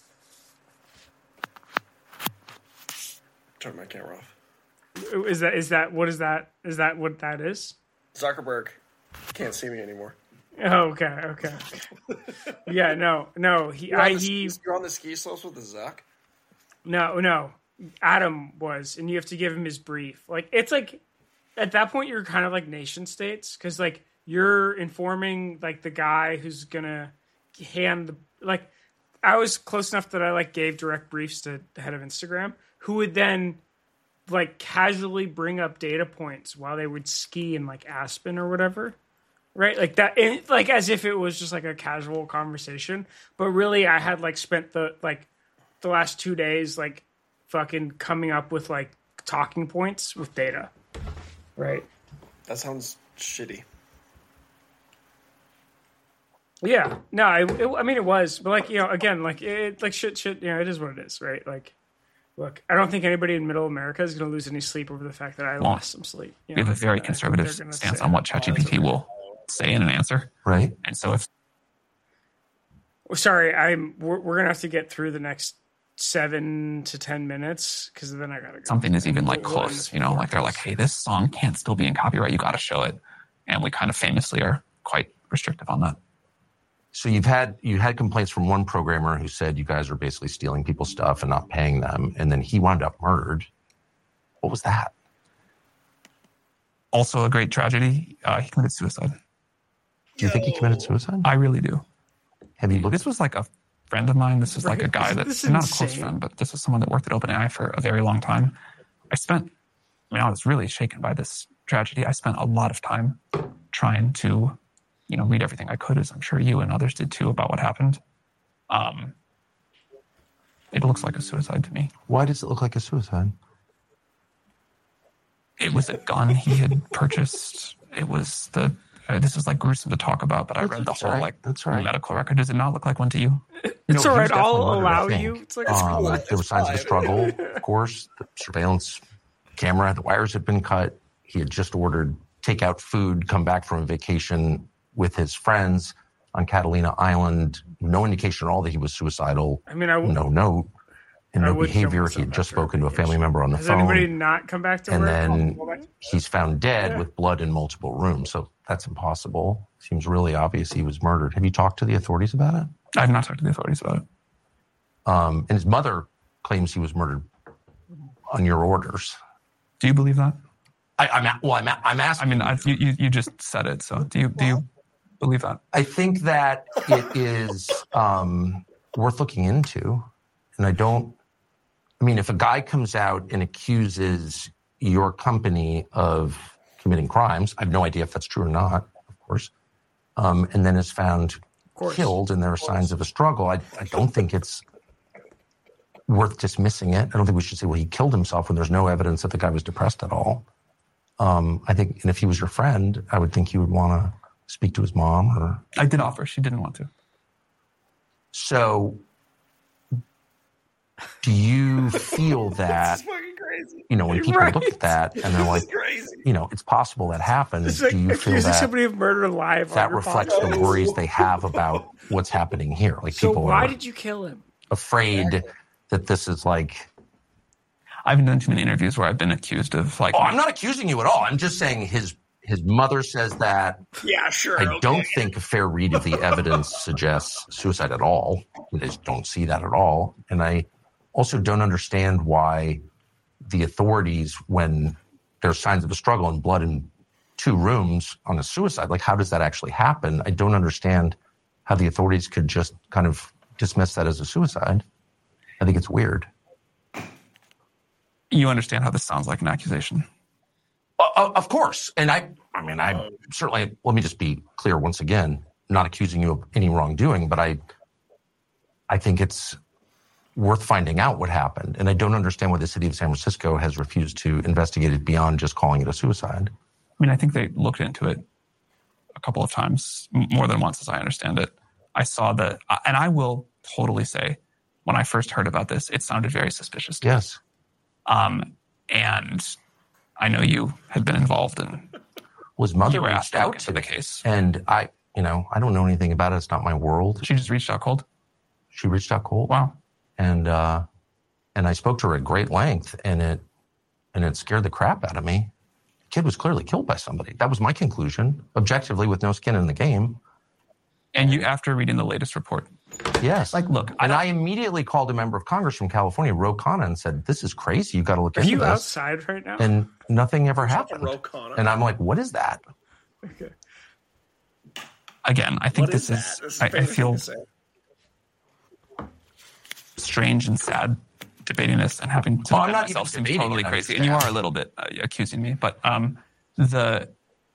Turn my camera off. Is that is that what is that? Is that what that is? Zuckerberg can't see me anymore. Oh, okay, okay. Yeah, no, no. He, You're on, I, the he, ski, you're on the ski slopes with the Zuck? no, no. Adam was, and you have to give him his brief. Like, it's like at that point you're kind of like nation states because like you're informing like the guy who's gonna hand the like. I was close enough that I like gave direct briefs to the head of Instagram, who would then like casually bring up data points while they would ski in like Aspen or whatever. Right, like that, it, like as if it was just like a casual conversation. But really, I had like spent the like the last two days like fucking coming up with like talking points with data. Right. That sounds shitty. Yeah. No, I, it, I mean it was, but like you know, again, like it, like shit, shit. You know, it is what it is, right? Like, look, I don't think anybody in Middle America is going to lose any sleep over the fact that I Well, lost some sleep. You we have know? a very I think conservative they're gonna stance say, on what "Oh, ChatGPT will say in an answer. Right. And so if Well, sorry, I'm. We're, we're gonna have to get through the next seven to ten minutes because then I gotta go. something is even like We're- we're in close, the you know, like they're like, hey, this song can't still be in copyright. You got to show it. And we kind of famously are quite restrictive on that. So you've had you had complaints from one programmer who said you guys are basically stealing people's stuff and not paying them, and then he wound up murdered. What was that? Also a great tragedy. Uh, he committed suicide. Do you think he committed suicide? I really do. Have you looked? This was like a friend of mine. This is like a guy This- that, this is not a close insane. friend, but this was someone that worked at OpenAI for a very long time. I spent, I mean, I was really shaken by this tragedy. I spent a lot of time trying to, you know, read everything I could, as I'm sure you and others did too, about what happened. Um, it looks like a suicide to me. Why does it look like a suicide? It was a gun he had purchased. It was the, uh, this is like gruesome to talk about, but I read the That's whole all right. like That's all right. medical record. Does it not look like one to you? It's No, all he right. was definitely I'll murdered, I allow think. you. It's like Um, cool. there were signs of a struggle, of course. The surveillance camera, the wires had been cut. He had just ordered takeout food, come back from a vacation with his friends on Catalina Island. No indication at all that he was suicidal. I mean, I No note. and I no would kill behavior. He myself had just after a spoken to a vacation. family member on the Has phone. anybody not come back to and work? then Well, that- he's found dead Yeah. with blood in multiple rooms. So that's impossible. Seems really obvious he was murdered. Have you talked to the authorities about it? I have not talked to the authorities about it. Um, and his mother claims he was murdered on your orders. Do you believe that? I, I'm a- well. I'm, a- I'm asking. I mean, I, you, you you just said it, so do you do you believe that? I think that it is um, worth looking into, and I don't. I mean, if a guy comes out and accuses your company of committing crimes, I have no idea if that's true or not, of course, um, and then is found killed, and there are signs of a struggle. I, I don't think it's worth dismissing it. I don't think we should say, well, he killed himself when there's no evidence that the guy was depressed at all. Um, I think, and if he was your friend, I would think you would want to speak to his mom. Or I did offer. She didn't want to. So, do you feel that, fucking crazy. you know, when people Right. look at that and they're like, Crazy. you know, it's possible that happened, It's like do you feel accusing that somebody of murder live on that your reflects podcast. the worries they have about what's happening here? Like, So people why are did you kill him? afraid that this is like, I haven't done too many interviews where I've been accused of like. oh, I'm not accusing you at all. I'm just saying his his mother says that. Yeah, sure. I okay. don't think a fair read of the evidence suggests suicide at all. I just don't see that at all. And I also don't understand why the authorities, when there's signs of a struggle and blood in two rooms on a suicide, like how does that actually happen? I don't understand how the authorities could just kind of dismiss that as a suicide. I think it's weird. You understand how this sounds like an accusation. Uh, of course. And I, I mean, I certainly, let me just be clear once again, not accusing you of any wrongdoing, but I, I think it's worth finding out what happened. And I don't understand why the city of San Francisco has refused to investigate it beyond just calling it a suicide. I mean, I think they looked into it a couple of times, m- more than once, as I understand it. I saw the, uh, and I will totally say, when I first heard about this, it sounded very suspicious to me. Yes. Um, and I know you had been involved in. Was mother You were asked reached out into to the case. And I, you know, I don't know anything about it. It's not my world. She just reached out cold. She reached out cold. Wow. And, uh, and I spoke to her at great length, and it, and it scared the crap out of me. The kid was clearly killed by somebody. That was my conclusion, objectively, with no skin in the game. And you, after reading the latest report, Yes. like, look, I And don't, I immediately called a member of Congress from California, Ro Khanna, and said, this is crazy. You got to look Are into you this. outside right now? And nothing ever happened. Ro Khanna. And I'm like, what is that? Okay. again, I think What this is is, that? This is I, a I favorite thing feel to say. strange and sad debating this and having to Well, I'm defend not even myself seems debating totally it, I'm crazy. just And you asking. are a little bit uh, accusing me, but um, the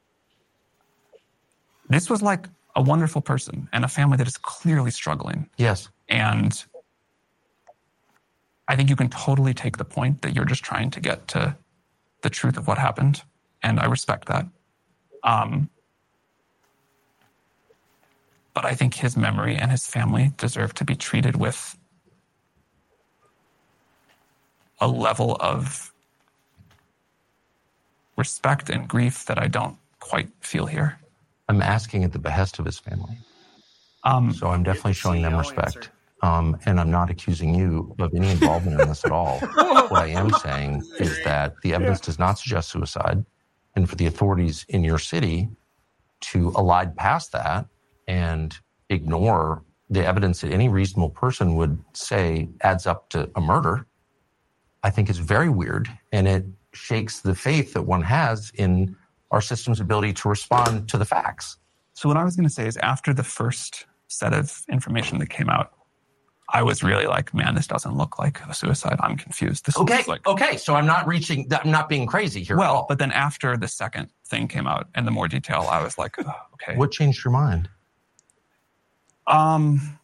this was like a wonderful person and a family that is clearly struggling. Yes. And I think you can totally take the point that you're just trying to get to the truth of what happened. And I respect that. Um, but I think his memory and his family deserve to be treated with a level of respect and grief that I don't quite feel here. I'm asking at the behest of his family. Um, So I'm definitely showing them C E O respect. answer. Um, and I'm not accusing you of any involvement in this at all. What I am saying is that the evidence does not suggest suicide. And for the authorities in your city to elide past that and ignore the evidence that any reasonable person would say adds up to a murder, I think is very weird. And it shakes the faith that one has in our system's ability to respond to the facts. So what I was going to say is after the first set of information that came out, I was really like, man, this doesn't look like a suicide. I'm confused. This Okay, looks like okay. So I'm not reaching, I'm not being crazy here. at well, all. but then after the second thing came out and the more detail, I was like, oh, okay. What changed your mind? Um,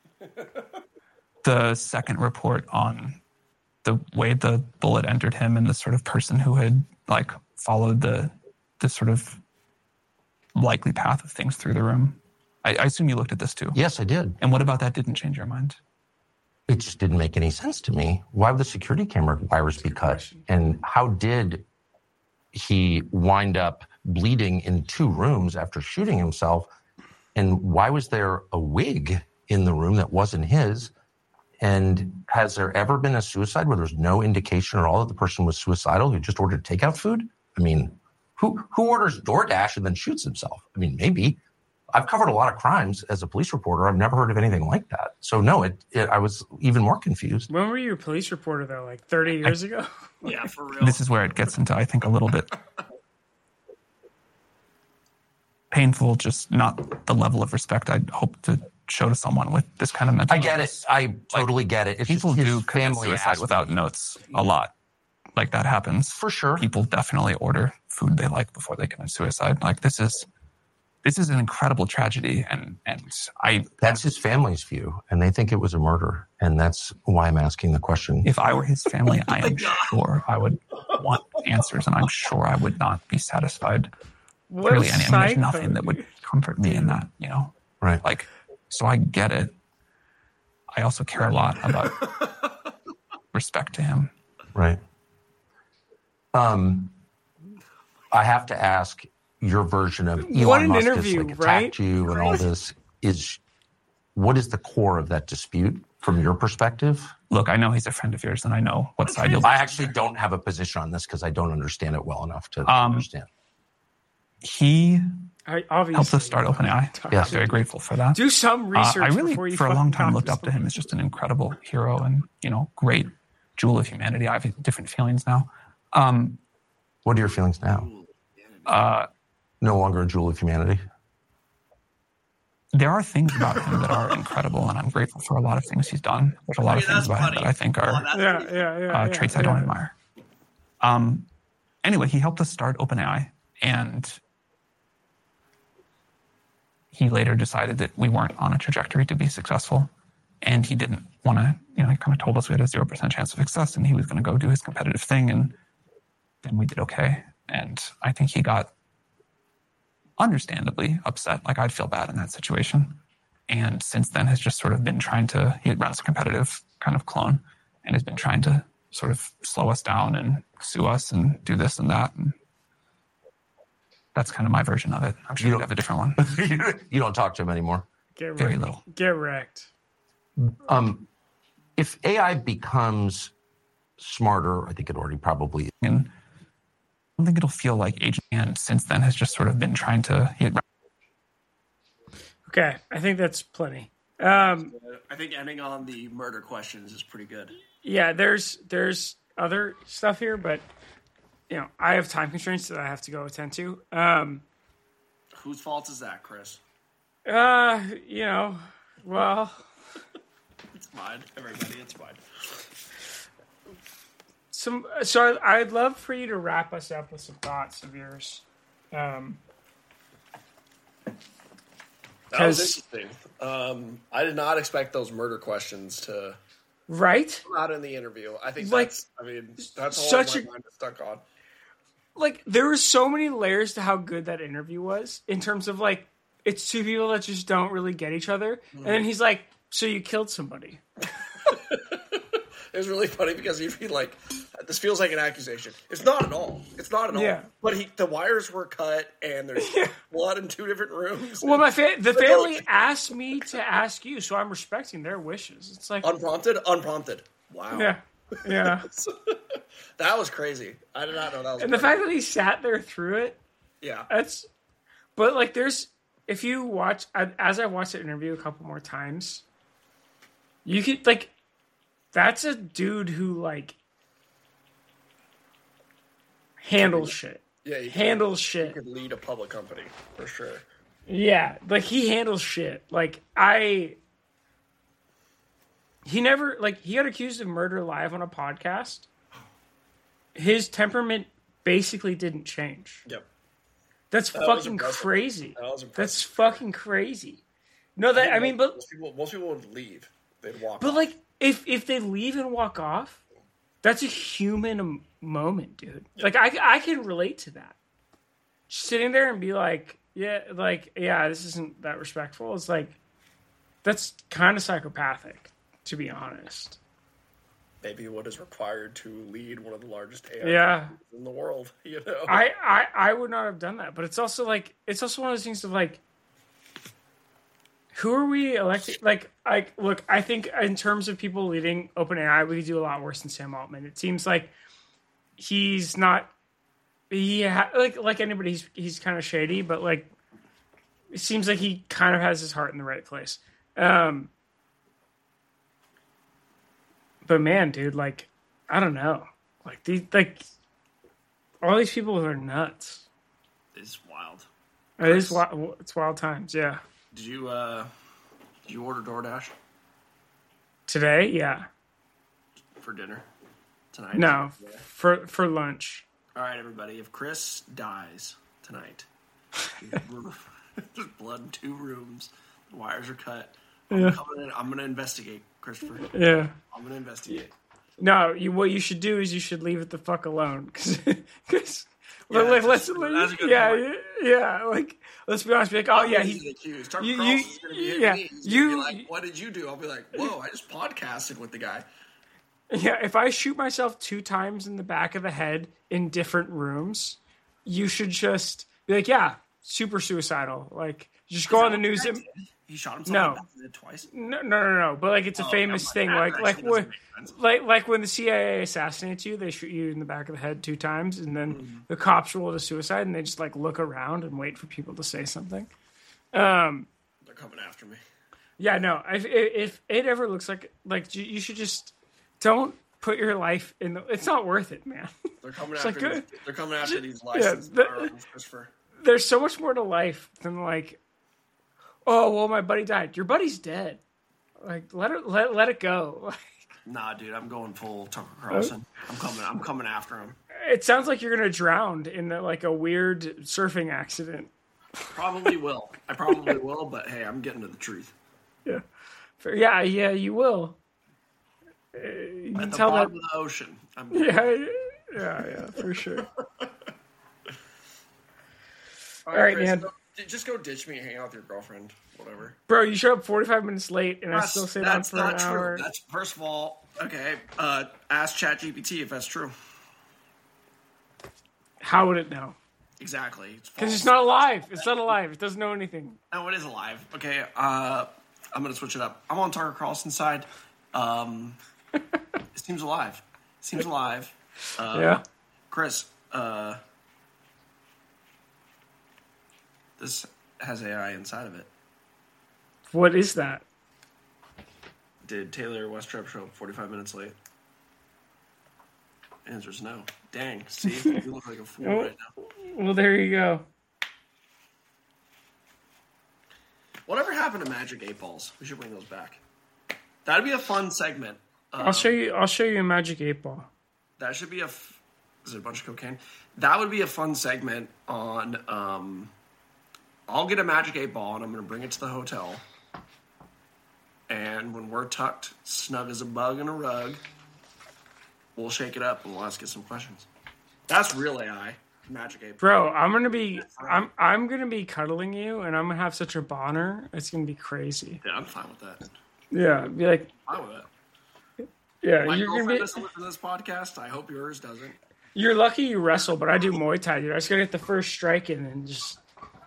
the second report on the way the bullet entered him and the sort of person who had like followed the the sort of likely path of things through the room. I, I assume you looked at this too. Yes, I did. And what about that didn't change your mind? It just didn't make any sense to me. Why would the security camera wires be cut? And how did he wind up bleeding in two rooms after shooting himself? And why was there a wig in the room that wasn't his? And has there ever been a suicide where there's no indication at all that the person was suicidal who just ordered takeout food? I mean, who who orders DoorDash and then shoots himself? I mean, maybe. I've covered a lot of crimes as a police reporter. I've never heard of anything like that. So no, it, it I was even more confused. When were you a police reporter though? Like thirty years I, ago? Yeah, for real. This is where it gets into, I think, a little bit painful, just not the level of respect I'd hope to show to someone with this kind of mental I get it. I totally like, get it. It's people just do his commit family suicide without notes a lot. Like that happens. For sure. People definitely order food they like before they commit suicide. Like this is this is an incredible tragedy, and and I that's his family's view, and they think it was a murder, and that's why I'm asking the question. If I were his family, I am sure I would want answers, and I'm sure I would not be satisfied. What really, any, I mean, there's psycho, nothing that would comfort me in that, you know. Right. Like, so I get it. I also care a lot about respect to him. Right. Um, I have to ask your version of Elon What an Musk interview, has like right? attacked you and all this. Is what is the core of that dispute from your perspective? Look, I know he's a friend of yours, and I know what side you'll. I actually don't have a position on this because I don't understand it well enough to Um, understand. He I obviously helped us start OpenAI. Yes. I'm very grateful for that. Do some Uh, research I really, before you for a long fucking time, talk looked up to him as just an incredible hero and, you know, great jewel of humanity. I have different feelings now. Um, What are your feelings now? uh, No longer a jewel of humanity. there are things about him that are incredible, and I'm grateful for a lot of things he's done. There's a lot I of mean, things that's about him funny. that I think are Well, that's Yeah, pretty- yeah, yeah. uh, yeah, traits yeah. I don't admire. Um, anyway, he helped us start OpenAI, and he later decided that we weren't on a trajectory to be successful, and he didn't want to, you know, he kind of told us we had a zero percent chance of success, and he was going to go do his competitive thing, and then we did okay. And I think he got understandably upset. Like, I'd feel bad in that situation. And since then has just sort of been trying to, he runs a competitive kind of clone and has been trying to sort of slow us down and sue us and do this and that. And that's kind of my version of it. I'm sure You you don't- have a different one. You don't talk to him anymore. Get Very wrecked. little. Get wrecked. Um, if A I becomes smarter, I think it already probably. And I don't think it'll feel like agent. And since then has just sort of been trying to, he had Okay, I think that's plenty. Um, I think ending on the murder questions is pretty good. yeah, there's there's other stuff here, but you know, I have time constraints that I have to go attend to. Um, Whose fault is that, Chris? uh, you know, well, It's mine. Everybody, it's mine. some. So I'd love for you to wrap us up with some thoughts of yours. Um, That was 'Cause- interesting. Um, I did not expect those murder questions to right? come out in the interview. I think Like, that's. I mean, that's all such my a- mind is stuck on. Like there were so many layers to how good that interview was in terms of like it's two people that just don't really get each other, and then he's like, "So you killed somebody." It was really funny because he'd be like, "This feels like an accusation." It's not at all. It's not at all. Yeah. But he, the wires were cut, and there's blood in two different rooms. Well, my fa- the But they're family like- asked me to ask you, so I'm respecting their wishes. It's like, Unprompted, unprompted. Wow. yeah, yeah. That was crazy. I did not know that was. And the crazy. fact that he sat there through it, yeah, that's. But like, there's if you watch I- as I watched the interview a couple more times, you could like, that's a dude who like handles shit. yeah, you could, Handles you shit. could lead a public company for sure. Yeah, like he handles shit. Like I he never like he got accused of murder live on a podcast. His temperament basically didn't change. Yep. That's That was fucking impressive. crazy. That was That's impressive. fucking crazy. No, that I mean, but most people, most people would leave. They'd walk. but off. like if if they leave and walk off, that's a human m- moment, dude. Like I I can relate to that. Just sitting there and be like, yeah, like yeah, this isn't that respectful. It's like that's kind of psychopathic, to be honest. maybe what is required to lead one of the largest A I Yeah. companies in the world. You know, I, I I would not have done that, but it's also like it's also one of those things of like who are we electing? Like, like, look, I think in terms of people leading OpenAI, we could do a lot worse than Sam Altman. It seems like he's not, he ha- like like anybody, he's he's kind of shady, but like, it seems like he kind of has his heart in the right place. Um, but man, dude, like, I don't know, like these, like, all these people are nuts. It's wild. It is wild. It's wild times. Yeah. Did you uh, did you order DoorDash Today, yeah. for dinner tonight? No, for for lunch. All right, everybody. If Chris dies tonight, there's blood in two rooms. The wires are cut. I'm Yeah. coming in. I'm gonna investigate, Christopher. Yeah. I'm gonna investigate. No, you what you should do is you should leave it the fuck alone, because Yeah, like, that's let's a- that's a good yeah point. yeah like let's be honest, be like, oh yeah, he's he accused. Tucker you- Carlson's you- gonna be hitting yeah, me. He's you- gonna be like, "What did you do?" I'll be like, "Whoa, I just podcasted with the guy." yeah. If I shoot myself two times in the back of the head in different rooms, you should just be like, yeah, super suicidal. Like, just go on the news. And, He shot himself No. in the back of the head twice. no, no, no, no. But like, it's a Oh, famous never thing. mind. Like, That like actually when, doesn't make sense. like, like when the C I A assassinates you, they shoot you in the back of the head two times, and then Mm-hmm. the cops roll to suicide, and they just like look around and wait for people to say something. Um, They're coming after me. yeah, no. If, if it ever looks like like you you should just don't put your life in the. It's not worth it, man. They're coming It's after. like, these, they're coming after these yeah, license the- firearms, Christopher. There's so much more to life than like, oh well, my buddy died. Your buddy's dead. Like, let it let let it go. Nah, dude, I'm going full Tucker Carlson. I'm coming. I'm coming after him. It sounds like you're gonna drown in like a weird surfing accident. Probably will. I probably will. But hey, I'm getting to the truth. Yeah, For- yeah, yeah. You will. Uh, you can At the tell that. bottom of the ocean. I'm Yeah, yeah, yeah, for sure. All right, Chris, man. go- just go ditch me and hang out with your girlfriend. Whatever. Bro, you showed up forty-five minutes late, and I That's, still stayed on that's for not an true. hour. That's first of all, okay. Uh, ask ChatGPT if that's true. How would it know? Exactly. It's Because false. it's not alive. It's not alive. It doesn't know anything. No, it is alive. Okay. Uh, I'm gonna switch it up. I'm on Tucker Carlson's side. Um, it seems alive. It seems alive. Uh, Yeah. Chris, uh, this has A I inside of it. What is that? Did Taylor Westrup show up forty-five minutes late? Answer's no. Dang. See, you look like a fool Oh. right now. Well, there you go. Whatever happened to Magic Eight Balls? We should bring those back. That'd be a fun segment. I'll show you. I'll show you a magic eight ball. That should be a. F- is it a bunch of cocaine? That would be a fun segment on. Um, I'll get a Magic Eight Ball and I'm going to bring it to the hotel. And when we're tucked, snug as a bug in a rug, we'll shake it up and we'll ask it some questions. That's real A I. Magic Eight Ball. Bro, I'm gonna be. I'm. I'm gonna be cuddling you, and I'm gonna have such a boner. It's gonna be crazy. Yeah, I'm fine with that. Yeah, be like. Fine with that. Yeah, My you're gonna girlfriend be. doesn't listen to this podcast. I hope yours doesn't. You're lucky you wrestle, but I do Muay Thai, dude. I just gotta get the first strike in and just.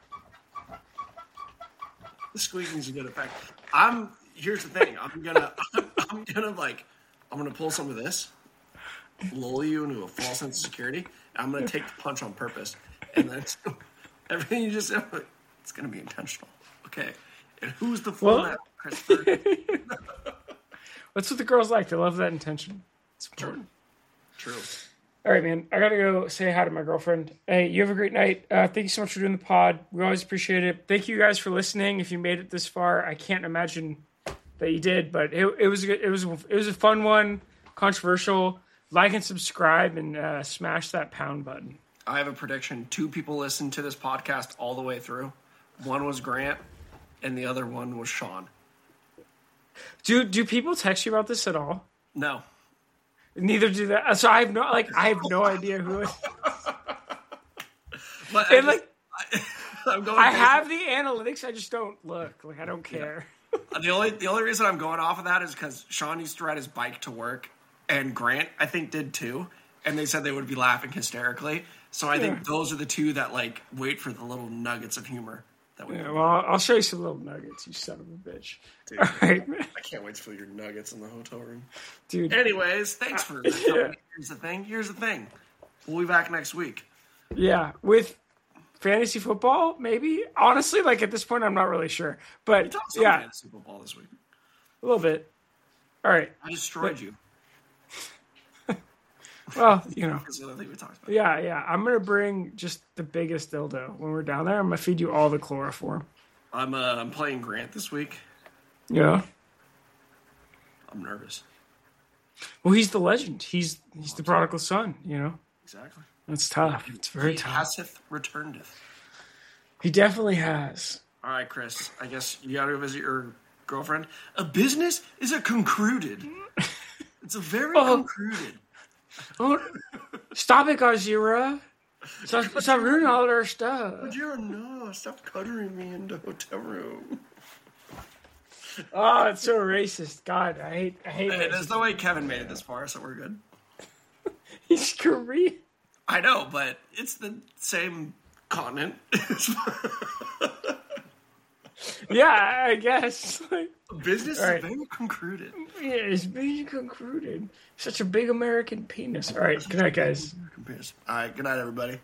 The squeaking's a good effect. I'm. Here's the thing. I'm gonna. I'm, I'm gonna like. I'm gonna pull some of this, lull you into a false sense of security. And I'm gonna take the punch on purpose, and then everything you just said, it's gonna be intentional. Okay. And who's the fool Well- now, Christopher? That's what the girls like. They love that intention. It's important. True. All right, man. I gotta go say hi to my girlfriend. Hey, you have a great night. Uh, thank you so much for doing the pod. We always appreciate it. Thank you guys for listening. If you made it this far, I can't imagine that you did, but it, it was a good, it was it was a fun one, controversial. Like and subscribe and uh, smash that pound button. I have a prediction. Two people listened to this podcast all the way through. One was Grant, and the other one was Sean. Do do people text you about this at all? No. Neither do that. So I have no like I have no idea who. It, But I, and like just, I, I'm going I based- have the analytics. I just don't look. Like I don't care. The only the only reason I'm going off of that is because Sean used to ride his bike to work, and Grant I think did too, and they said they would be laughing hysterically. So I think those are the two that like wait for the little nuggets of humor that we. Yeah, well, I'll show you some little nuggets, you son of a bitch. Dude, All right, I can't wait to feel your nuggets in the hotel room. dude. Anyways, thanks for. Yeah. Here's the thing. Here's the thing. We'll be back next week. Yeah, with fantasy football, maybe. Honestly, like at this point, I'm not really sure, but We talked some yeah, fantasy football this week. a little bit. All right. I destroyed you. Well, you know. That's the other thing we talked about. Yeah, yeah. I'm gonna bring just the biggest dildo when we're down there. I'm gonna feed you all the chloroform. I'm uh, I'm playing Grant this week. Yeah. I'm nervous. Well, he's the legend. He's he's the prodigal son. You know. Exactly. It's tough. It's very he tough. Haseth returneth. He definitely has. All right, Chris. I guess you got to go visit your girlfriend. A business is a concluded. It's a very Oh. concluded. Oh, stop it, Gazira. Stop, stop ruining all our stuff. You're no. Stop cuttering me in the hotel room. Oh, it's so racist. God, I hate. I hate. Hey, there's racism. no way Kevin made it this far, so we're good. He's Korean. I know, but it's the same continent. Yeah, I guess. Like, Business All right. is very concluded. yeah, it's being concluded. Such a big American penis. All right, good night, guys. All right, good night, everybody.